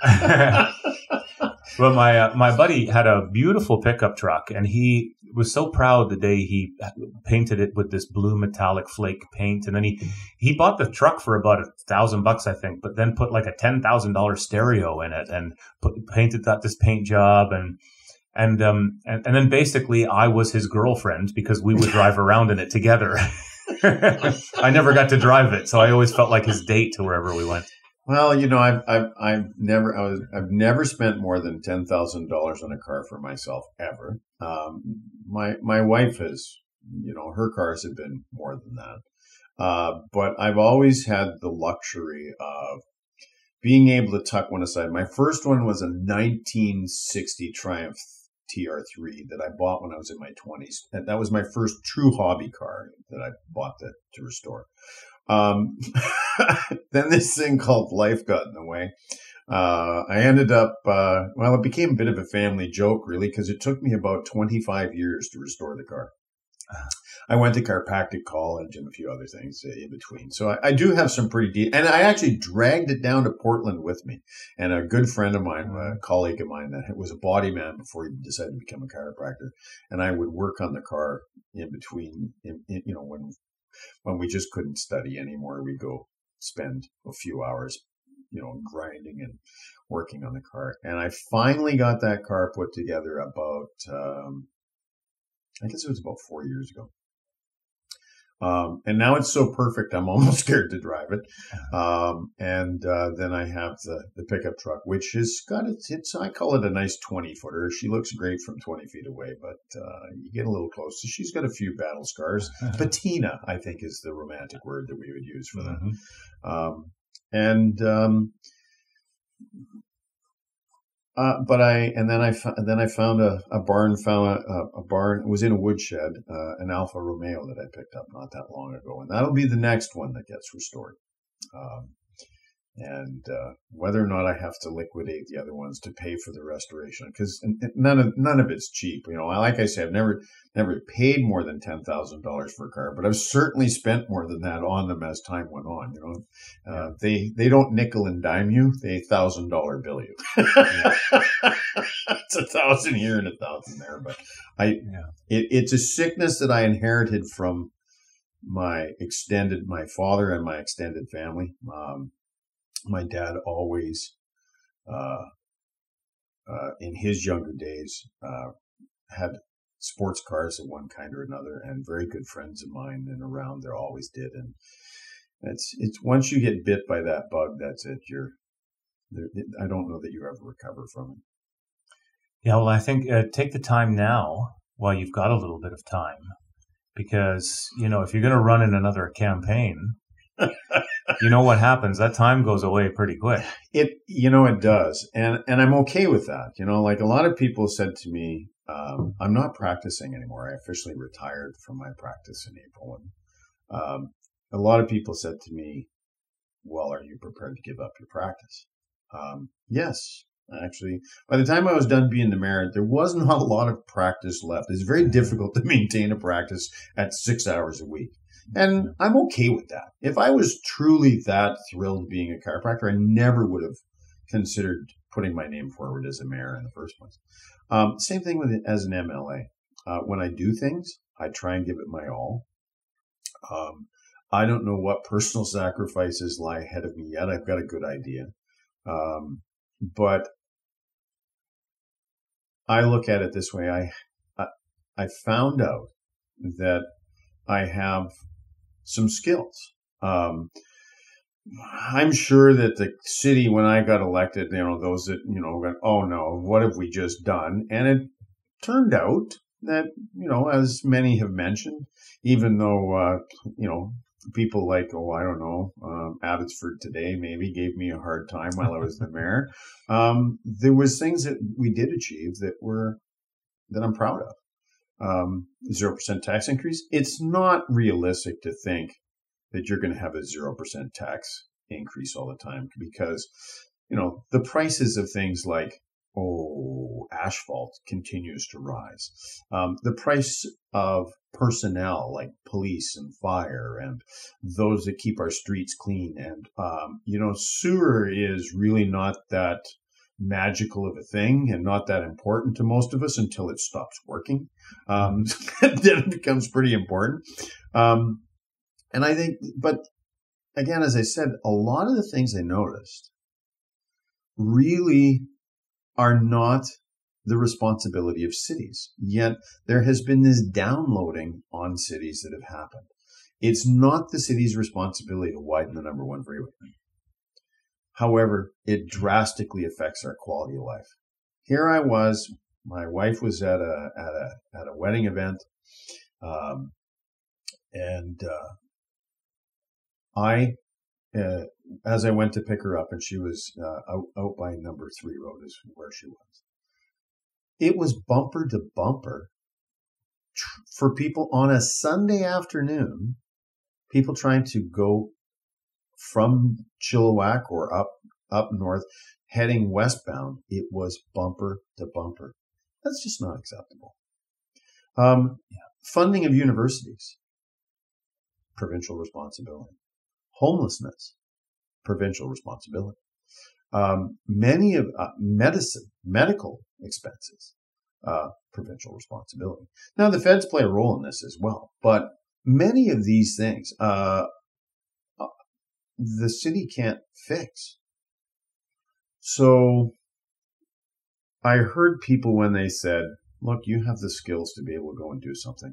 But my buddy had a beautiful pickup truck, and he was so proud the day he painted it with this blue metallic flake paint. And then he bought the truck for about $1,000, I think, but then put like a $10,000 stereo in it and painted this paint job. And then basically I was his girlfriend because we would drive around in it together. I never got to drive it, so I always felt like his date to wherever we went. Well, I've never spent more than $10,000 on a car for myself ever. My wife has, her cars have been more than that. But I've always had the luxury of being able to tuck one aside. My first one was a 1960 Triumph TR3 that I bought when I was in my 20s. And that was my first true hobby car that I bought to restore. Then this thing called life got in the way. I ended up, it became a bit of a family joke, really, because it took me about 25 years to restore the car. I went to chiropractic college and a few other things in between. So I do have some pretty deep, and I actually dragged it down to Portland with me. And a good friend of mine, a colleague of mine that was a body man before he decided to become a chiropractor. And I would work on the car in between, when we just couldn't study anymore, we'd go spend a few hours, grinding and working on the car. And I finally got that car put together about, I guess it was about 4 years ago. And now it's so perfect, I'm almost scared to drive it. Then I have the pickup truck, which has got I call it a nice 20-footer. She looks great from 20 feet away, but you get a little close. So she's got a few battle scars. Patina, I think, is the romantic word that we would use for that. Then I found a barn. It was in a woodshed, an Alfa Romeo that I picked up not that long ago, and that'll be the next one that gets restored. Whether or not I have to liquidate the other ones to pay for the restoration, because none of it's cheap. Like I say, I've never paid more than $10,000 for a car, but I've certainly spent more than that on them as time went on. They don't nickel and dime you; they $1,000 bill you. It's 1,000 here and 1,000 there, but it's a sickness that I inherited from my father and my extended family. My dad always, in his younger days, had sports cars of one kind or another, and very good friends of mine and around there always did. And it's once you get bit by that bug, that's it. I don't know that you ever recover from it. Yeah, well, I think take the time now while you've got a little bit of time, because if you're going to run in another campaign. You know what happens? That time goes away pretty quick. It does. And I'm okay with that. Like a lot of people said to me, I'm not practicing anymore. I officially retired from my practice in April. And a lot of people said to me, well, are you prepared to give up your practice? Yes. Actually, by the time I was done being the mayor, there was not a lot of practice left. It's very difficult to maintain a practice at 6 hours a week. And I'm okay with that. If I was truly that thrilled being a chiropractor, I never would have considered putting my name forward as a mayor in the first place. Same thing with it as an MLA. When I do things, I try and give it my all. I don't know what personal sacrifices lie ahead of me yet. I've got a good idea. But I look at it this way. I found out that I have some skills. I'm sure that the city, when I got elected, those that, went, oh no, what have we just done? And it turned out that, as many have mentioned, even though, people like, I don't know, Abbotsford Today maybe gave me a hard time while I was the mayor. There was things that we did achieve that I'm proud of. 0% tax increase. It's not realistic to think that you're going to have a 0% tax increase all the time, because, the prices of things like, asphalt continues to rise. The price of personnel like police and fire and those that keep our streets clean. And, sewer is really not that magical of a thing and not that important to most of us until it stops working. Then it becomes pretty important. And I think, but again, as I said, a lot of the things I noticed really are not the responsibility of cities. Yet there has been this downloading on cities that have happened. It's not the city's responsibility to widen the number one freeway. However, it drastically affects our quality of life. Here I was, my wife was at a wedding event, and as I went to pick her up, and she was out by number 3 road is where she was. It was bumper to bumper for people on a Sunday afternoon, people trying to go from Chilliwack or up north, heading westbound. It was bumper to bumper. That's just not acceptable. Funding of universities, provincial responsibility. Homelessness, provincial responsibility. Many of medical expenses, provincial responsibility. Now, the feds play a role in this as well, but many of these things, the city can't fix. So I heard people when they said, look, you have the skills to be able to go and do something.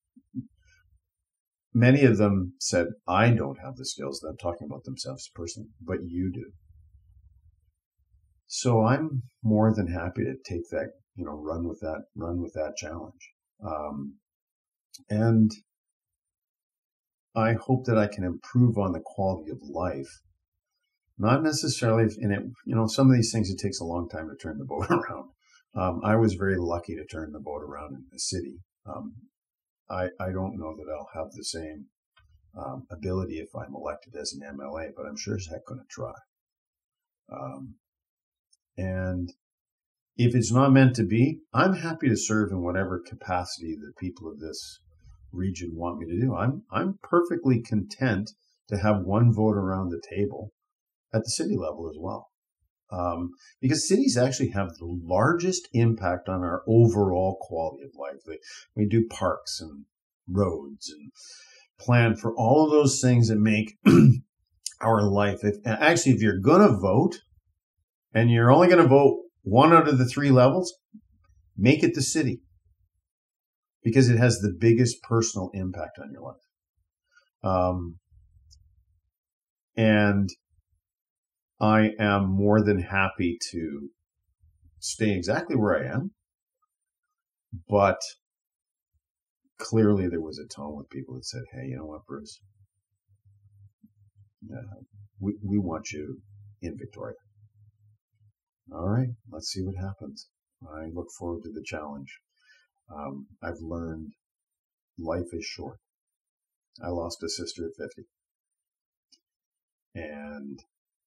Many of them said, I don't have the skills. They're talking about themselves personally, but you do. So I'm more than happy to take that, run with that challenge. And I hope that I can improve on the quality of life. Not necessarily in it, some of these things, it takes a long time to turn the boat around. I was very lucky to turn the boat around in the city. I don't know that I'll have the same ability if I'm elected as an MLA, but I'm sure as heck going to try. And if it's not meant to be, I'm happy to serve in whatever capacity the people of this region want me to do. I'm perfectly content to have one vote around the table at the city level as well. Because cities actually have the largest impact on our overall quality of life. We do parks and roads and plan for all of those things that make our life. If you're going to vote and you're only going to vote one out of the 3 levels, make it the city, because it has the biggest personal impact on your life. And I am more than happy to stay exactly where I am, but clearly there was a tone with people that said, hey, you know what, Bruce? We want you in Victoria. All right, let's see what happens. I look forward to the challenge. I've learned life is short. I lost a sister at 50. And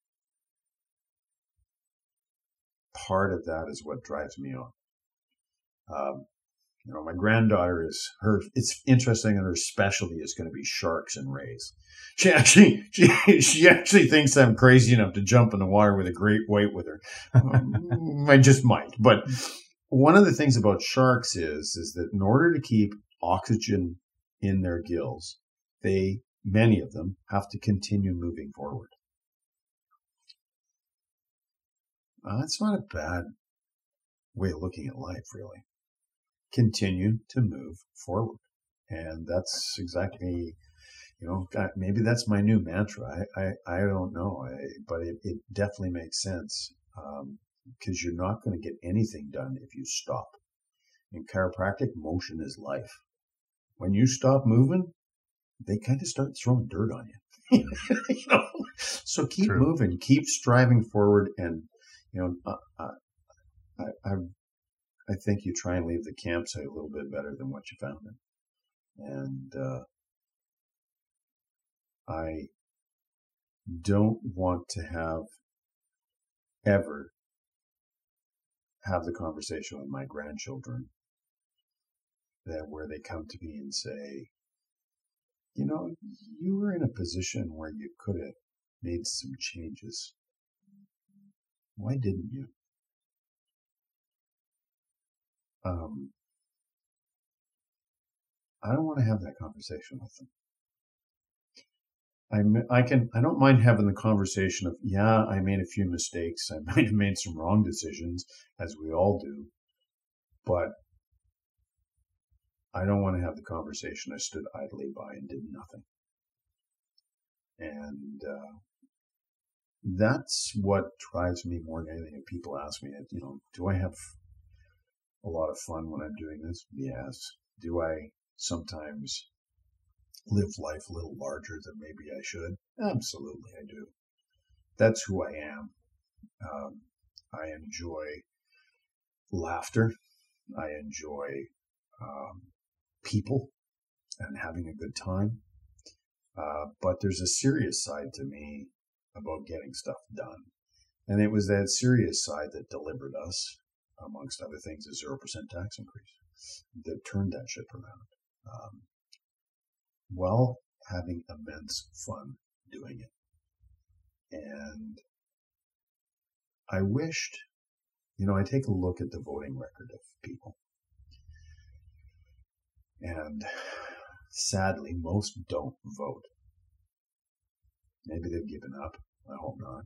part of that is what drives me on. My granddaughter it's interesting, and her specialty is going to be sharks and rays. She actually thinks I'm crazy enough to jump in the water with a great white with her. I just might. But one of the things about sharks is that in order to keep oxygen in their gills, many of them have to continue moving forward. That's not a bad way of looking at life, really. Continue to move forward. And that's exactly, maybe that's my new mantra. I don't know, but it definitely makes sense, because you're not going to get anything done if you stop. In chiropractic, motion is life. When you stop moving, they kind of start throwing dirt on you. So keep True. moving, keep striving forward, and I think you try and leave the campsite a little bit better than what you found it. And I don't want to ever have the conversation with my grandchildren where they come to me and say, you were in a position where you could have made some changes. Why didn't you? I don't want to have that conversation with them. I don't mind having the conversation of, yeah, I made a few mistakes. I might have made some wrong decisions, as we all do, but I don't want to have the conversation I stood idly by and did nothing. And that's what drives me more than anything. If people ask me, do I have a lot of fun when I'm doing this? Yes. Do I sometimes live life a little larger than maybe I should? Absolutely, I do. That's who I am. I enjoy laughter. I enjoy people and having a good time. But there's a serious side to me about getting stuff done. And it was that serious side that delivered us, amongst other things, a 0% tax increase that turned that ship around. While having immense fun doing it. And I wished, I take a look at the voting record of people. And sadly, most don't vote. Maybe they've given up. I hope not.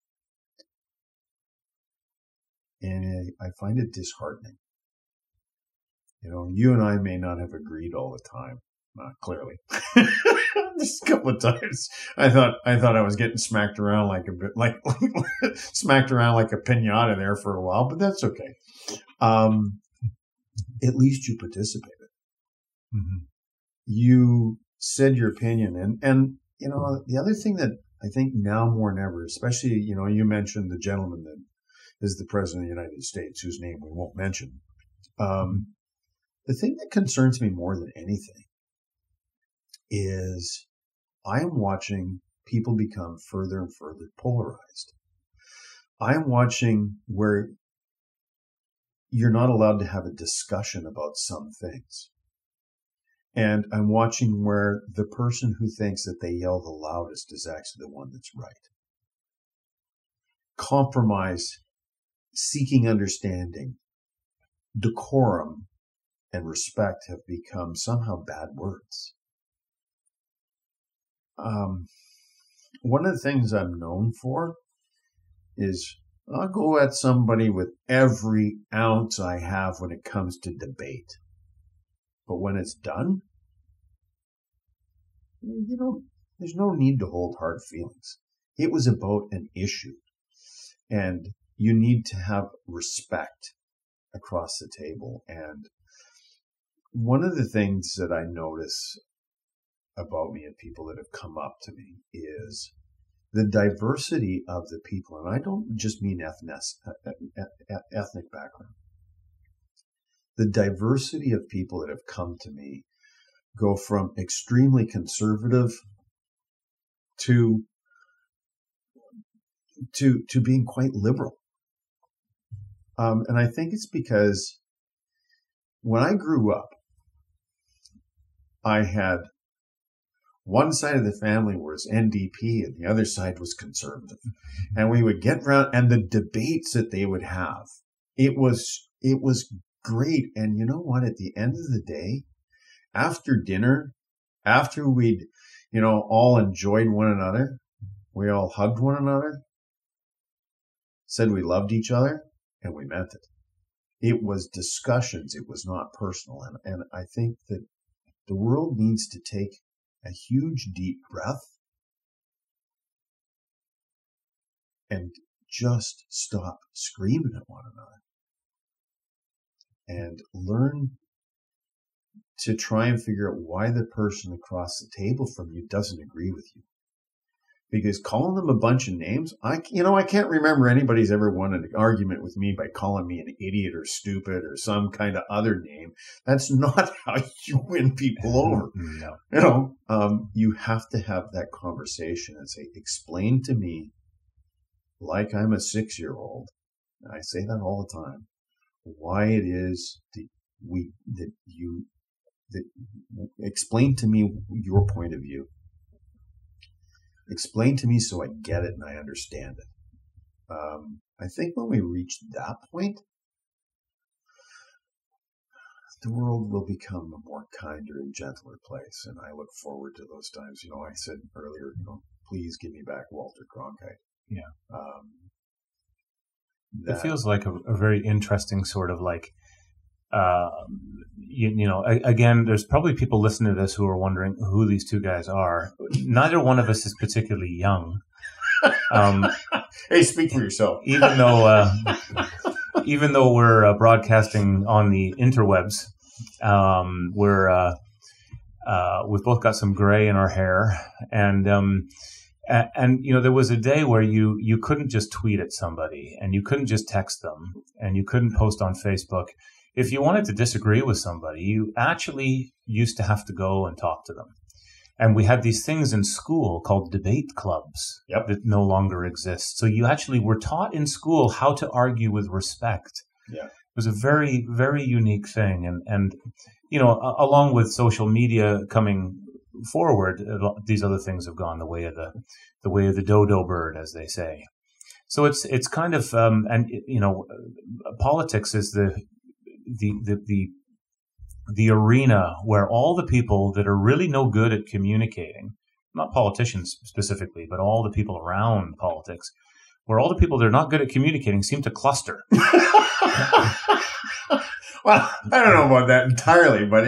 And I find it disheartening. You and I may not have agreed all the time. Clearly. Just a couple of times I thought I was getting smacked around like smacked around like a piñata there for a while, but that's okay. At least you participated. Mm-hmm. You said your opinion, and the other thing that I think now more than ever, especially you mentioned the gentleman that is the president of the United States, whose name we won't mention. The thing that concerns me more than anything is I am watching people become further and further polarized. I am watching where you're not allowed to have a discussion about some things. And I'm watching where the person who thinks that they yell the loudest is actually the one that's right. Compromise, seeking understanding, decorum, and respect have become somehow bad words. One of the things I'm known for is I'll go at somebody with every ounce I have when it comes to debate. But when it's done, there's no need to hold hard feelings. It was about an issue. And you need to have respect across the table. And one of the things that I notice about me and people that have come up to me is the diversity of the people. And I don't just mean ethnic background. The diversity of people that have come to me go from extremely conservative to being quite liberal. And I think it's because when I grew up, I had one side of the family was NDP and the other side was conservative. And we would get around, and the debates that they would have, it was great. And you know what? At the end of the day, after dinner, after we'd, all enjoyed one another, we all hugged one another, said we loved each other, and we meant it. It was discussions. It was not personal. And I think that the world needs to take a huge deep breath and just stop screaming at one another and learn to try and figure out why the person across the table from you doesn't agree with you. Because calling them a bunch of names, I can't remember anybody's ever won an argument with me by calling me an idiot or stupid or some kind of other name. That's not how you win people over. No. You have to have that conversation and say, explain to me, like I'm a 6-year-old, and I say that all the time, why it is that explain to me your point of view. Explain to me so I get it and I understand it. I think when we reach that point, the world will become a more kinder and gentler place. And I look forward to those times. I said earlier, please give me back Walter Cronkite. Yeah. That It feels like a very interesting sort of like, again, there's probably people listening to this who are wondering who these two guys are. Neither one of us is particularly young. Hey, speak for yourself. Even though we're broadcasting on the interwebs, we've both got some gray in our hair, and there was a day where you couldn't just tweet at somebody, and you couldn't just text them, and you couldn't post on Facebook. If you wanted to disagree with somebody, you actually used to have to go and talk to them. And we had these things in school called debate clubs that no longer exist. So you actually were taught in school how to argue with respect. Yeah. It was a very, very unique thing. And along with social media coming forward, these other things have gone the way of the dodo bird, as they say. So it's kind of, politics is the arena where all the people that are really no good at communicating, not politicians specifically, but all the people around politics, where all the people that are not good at communicating seem to cluster. Well, I don't know about that entirely, but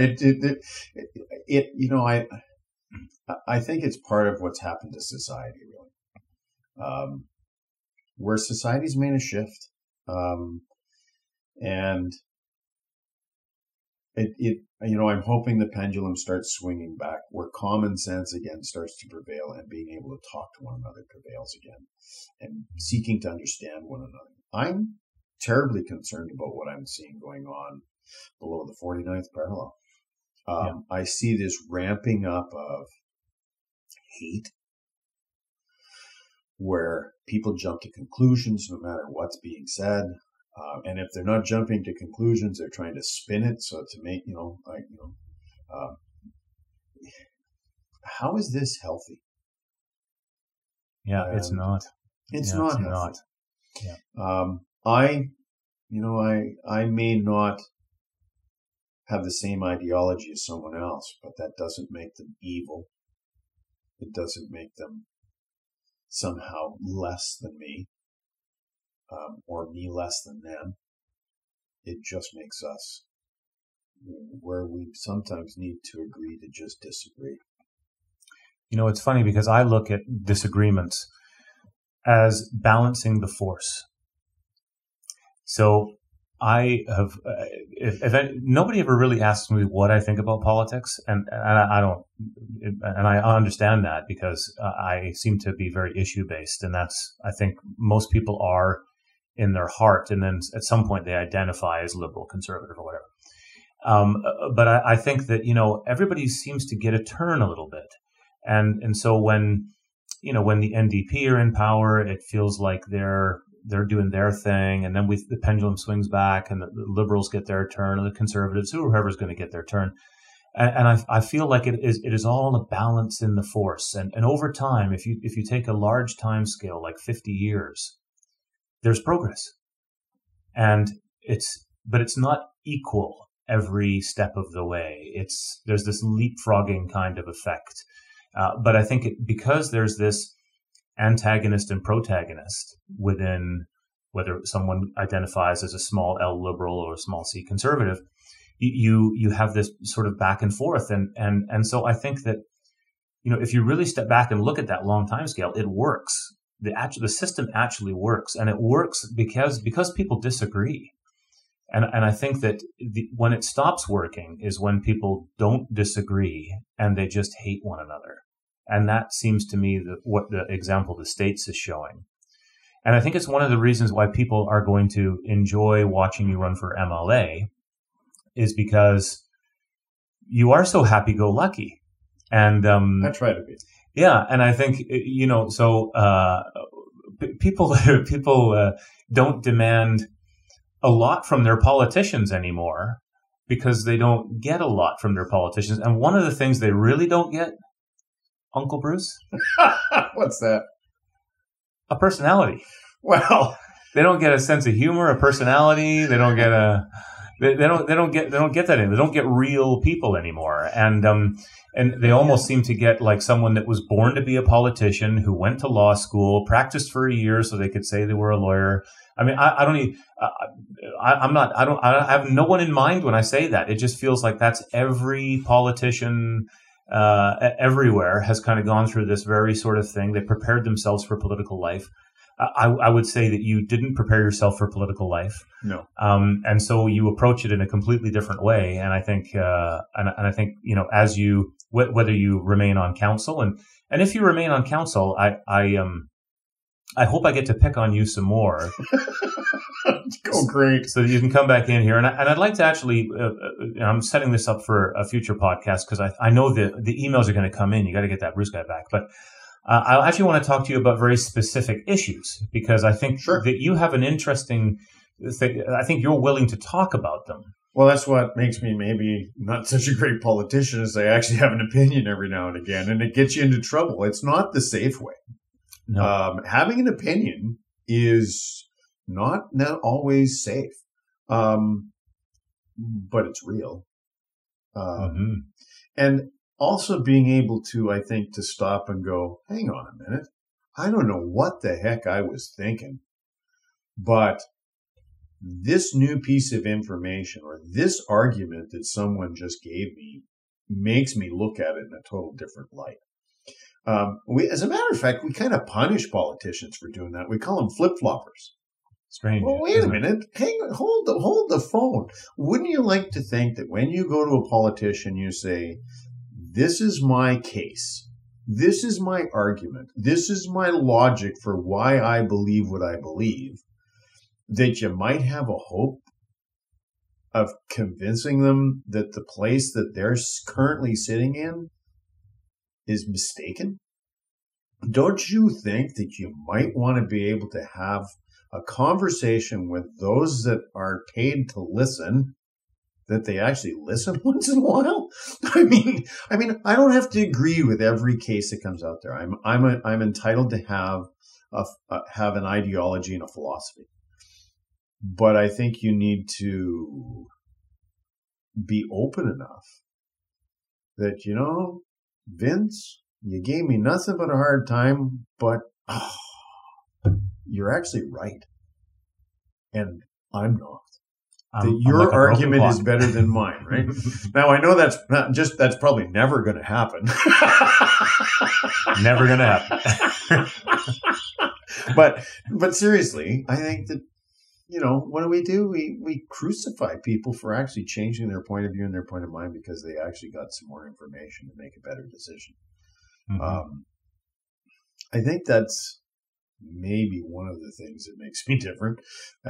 I think it's part of what's happened to society, really, where society's made a shift, and I'm hoping the pendulum starts swinging back, where common sense again starts to prevail, and being able to talk to one another prevails again, and seeking to understand one another. I'm terribly concerned about what I'm seeing going on below the 49th parallel. I see this ramping up of hate, where people jump to conclusions no matter what's being said. And if they're not jumping to conclusions, they're trying to spin it so to make, how is this healthy? Yeah, it's not. It's not healthy. Not. Yeah. I may not have the same ideology as someone else, but that doesn't make them evil. It doesn't make them somehow less than me. Or me less than them. It just makes us where we sometimes need to agree to just disagree. It's funny because I look at disagreements as balancing the force. So I have, nobody ever really asks me what I think about politics, and I don't, and I understand that because I seem to be very issue based, and I think most people are in their heart, and then at some point they identify as liberal, conservative, or whatever. But I think that everybody seems to get a turn a little bit, and so when the NDP are in power, it feels like they're doing their thing, and then the pendulum swings back, and the liberals get their turn, and the conservatives, whoever's going to get their turn, and I feel like it is all a balance in the force, and over time, if you take a large time scale like 50 years. There's progress, but it's not equal every step of the way. There's this leapfrogging kind of effect, but I think because there's this antagonist and protagonist within, whether someone identifies as a small L liberal or a small C conservative, you have this sort of back and forth, and so I think that if you really step back and look at that long time scale, it works. The system actually works, and it works because people disagree. And I think that when it stops working is when people don't disagree and they just hate one another. And that seems to me what the example the States is showing. And I think it's one of the reasons why people are going to enjoy watching you run for MLA is because you are so happy-go-lucky. And I try to be. Yeah, and I think so. People don't demand a lot from their politicians anymore because they don't get a lot from their politicians. And one of the things they really don't get, Uncle Bruce, what's that? A personality. Well, they don't get a sense of humor, a personality. They don't get they don't get that in. They don't get real people anymore. And they almost seem to get like someone that was born to be a politician who went to law school, practiced for a year so they could say they were a lawyer. I mean, I have no one in mind when I say that. It just feels like that's every politician everywhere has kind of gone through this very sort of thing. They prepared themselves for political life. I would say that you didn't prepare yourself for political life. No. And so you approach it in a completely different way. And I think, I think, as you, whether you remain on council and if you remain on council, I hope I get to pick on you some more. Oh, great. So that you can come back in here. And I'd like to actually, I'm setting this up for a future podcast because I know the emails are going to come in. You got to get that Bruce guy back. But I actually want to talk to you about very specific issues because I think that you have an interesting thing. I think you're willing to talk about them. Well, that's what makes me maybe not such a great politician is I actually have an opinion every now and again, and it gets you into trouble. It's not the safe way. No. Having an opinion is not always safe, but it's real. And also being able to, I think, to stop and go, hang on a minute. I don't know what the heck I was thinking, but this new piece of information or this argument that someone just gave me makes me look at it in a total different light. As a matter of fact, we kind of punish politicians for doing that. We call them flip-floppers. Strange. Well, wait a minute. Hold the phone. Wouldn't you like to think that when you go to a politician, you say, this is my case. This is my argument. This is my logic for why I believe what I believe, that you might have a hope of convincing them that the place that they're currently sitting in is mistaken? Don't you think that you might want to be able to have a conversation with those that are paid to listen, that they actually listen once in a while? I mean, I don't have to agree with every case that comes out there. I'm entitled to have an ideology and a philosophy, but I think you need to be open enough that, Vince, you gave me nothing but a hard time, but you're actually right. And I'm not. Your argument is better than mine, right? Now, I know that's probably never going to happen. Never going to happen. But seriously, I think that, what do? We crucify people for actually changing their point of view and their point of mind because they actually got some more information to make a better decision. Mm-hmm. I think that's maybe one of the things that makes me different.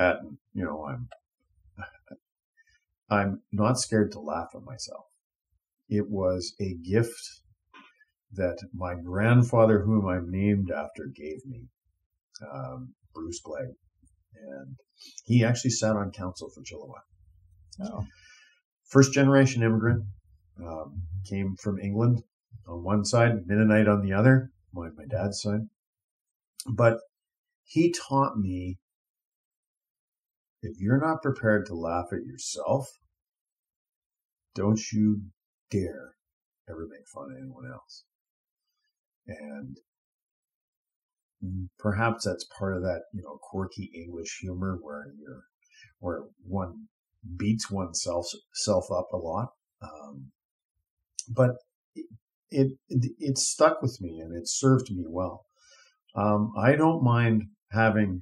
I'm not scared to laugh at myself. It was a gift that my grandfather, whom I'm named after, gave me, Bruce Glegg. And he actually sat on council for Chilliwack. Oh. First generation immigrant, came from England on one side, Mennonite on the other, my dad's side. But he taught me, if you're not prepared to laugh at yourself, don't you dare ever make fun of anyone else. And perhaps that's part of that, quirky English humor where one beats oneself up a lot. But it stuck with me and it served me well. I don't mind having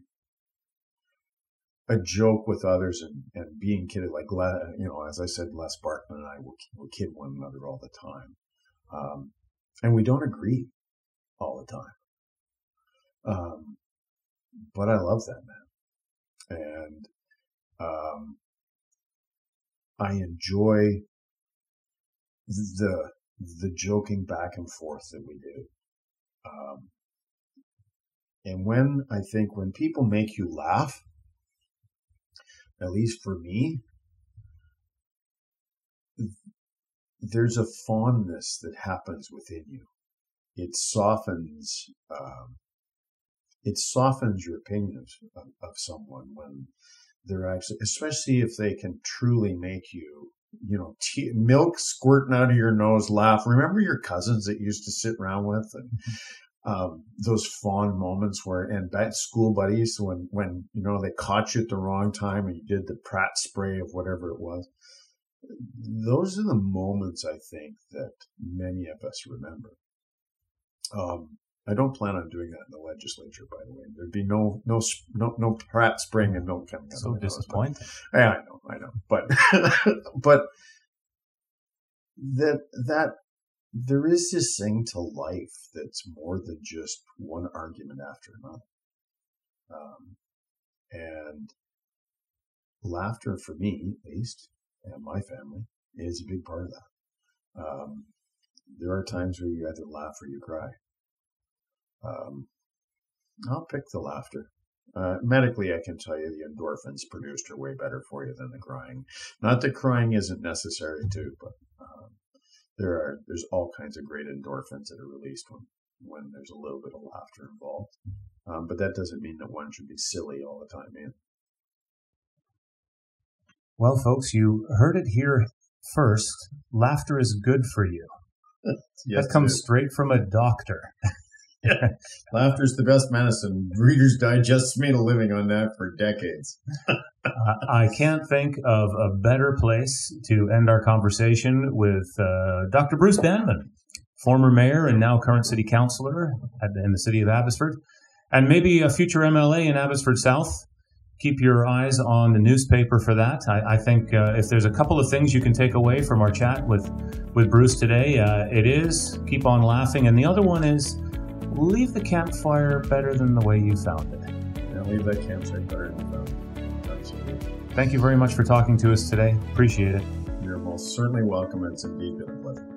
a joke with others and being kidded. Like, as I said, Les Barkman and I will kid one another all the time. And we don't agree all the time. But I love that man. And I enjoy the joking back and forth that we do. And when people make you laugh, at least for me, there's a fondness that happens within you. It softens your opinion of someone when they're actually, especially if they can truly make you, milk squirting out of your nose, laugh. Remember your cousins that you used to sit around with, and those fond moments and that school buddies when they caught you at the wrong time and you did the Pratt spray of whatever it was. Those are the moments I think that many of us remember. I don't plan on doing that in the legislature, by the way. There'd be no Pratt spraying and milk coming out. So disappointing. Yeah, I know. But that there is this thing to life that's more than just one argument after another. And laughter, for me at least, and my family, is a big part of that. There are times where you either laugh or you cry. I'll pick the laughter. Medically, I can tell you the endorphins produced are way better for you than the crying. Not that crying isn't necessary too, but there's all kinds of great endorphins that are released when there's a little bit of laughter involved. But that doesn't mean that one should be silly all the time, man. Well, folks, you heard it here first. Laughter is good for you. Yes, that comes straight from a doctor. Laughter's the best medicine. Reader's Digest made a living on that for decades. I can't think of a better place to end our conversation with Dr. Bruce Banneman, former mayor and now current city councillor in the city of Abbotsford, and maybe a future MLA in Abbotsford South. Keep your eyes on the newspaper for that. I think if there's a couple of things you can take away from our chat with Bruce today, it is keep on laughing, and the other one is leave the campfire better than the way you found it. Yeah, leave that campsite better than you found it. Absolutely. Thank you very much for talking to us today. Appreciate it. You're most certainly welcome. It's indeed been a pleasure.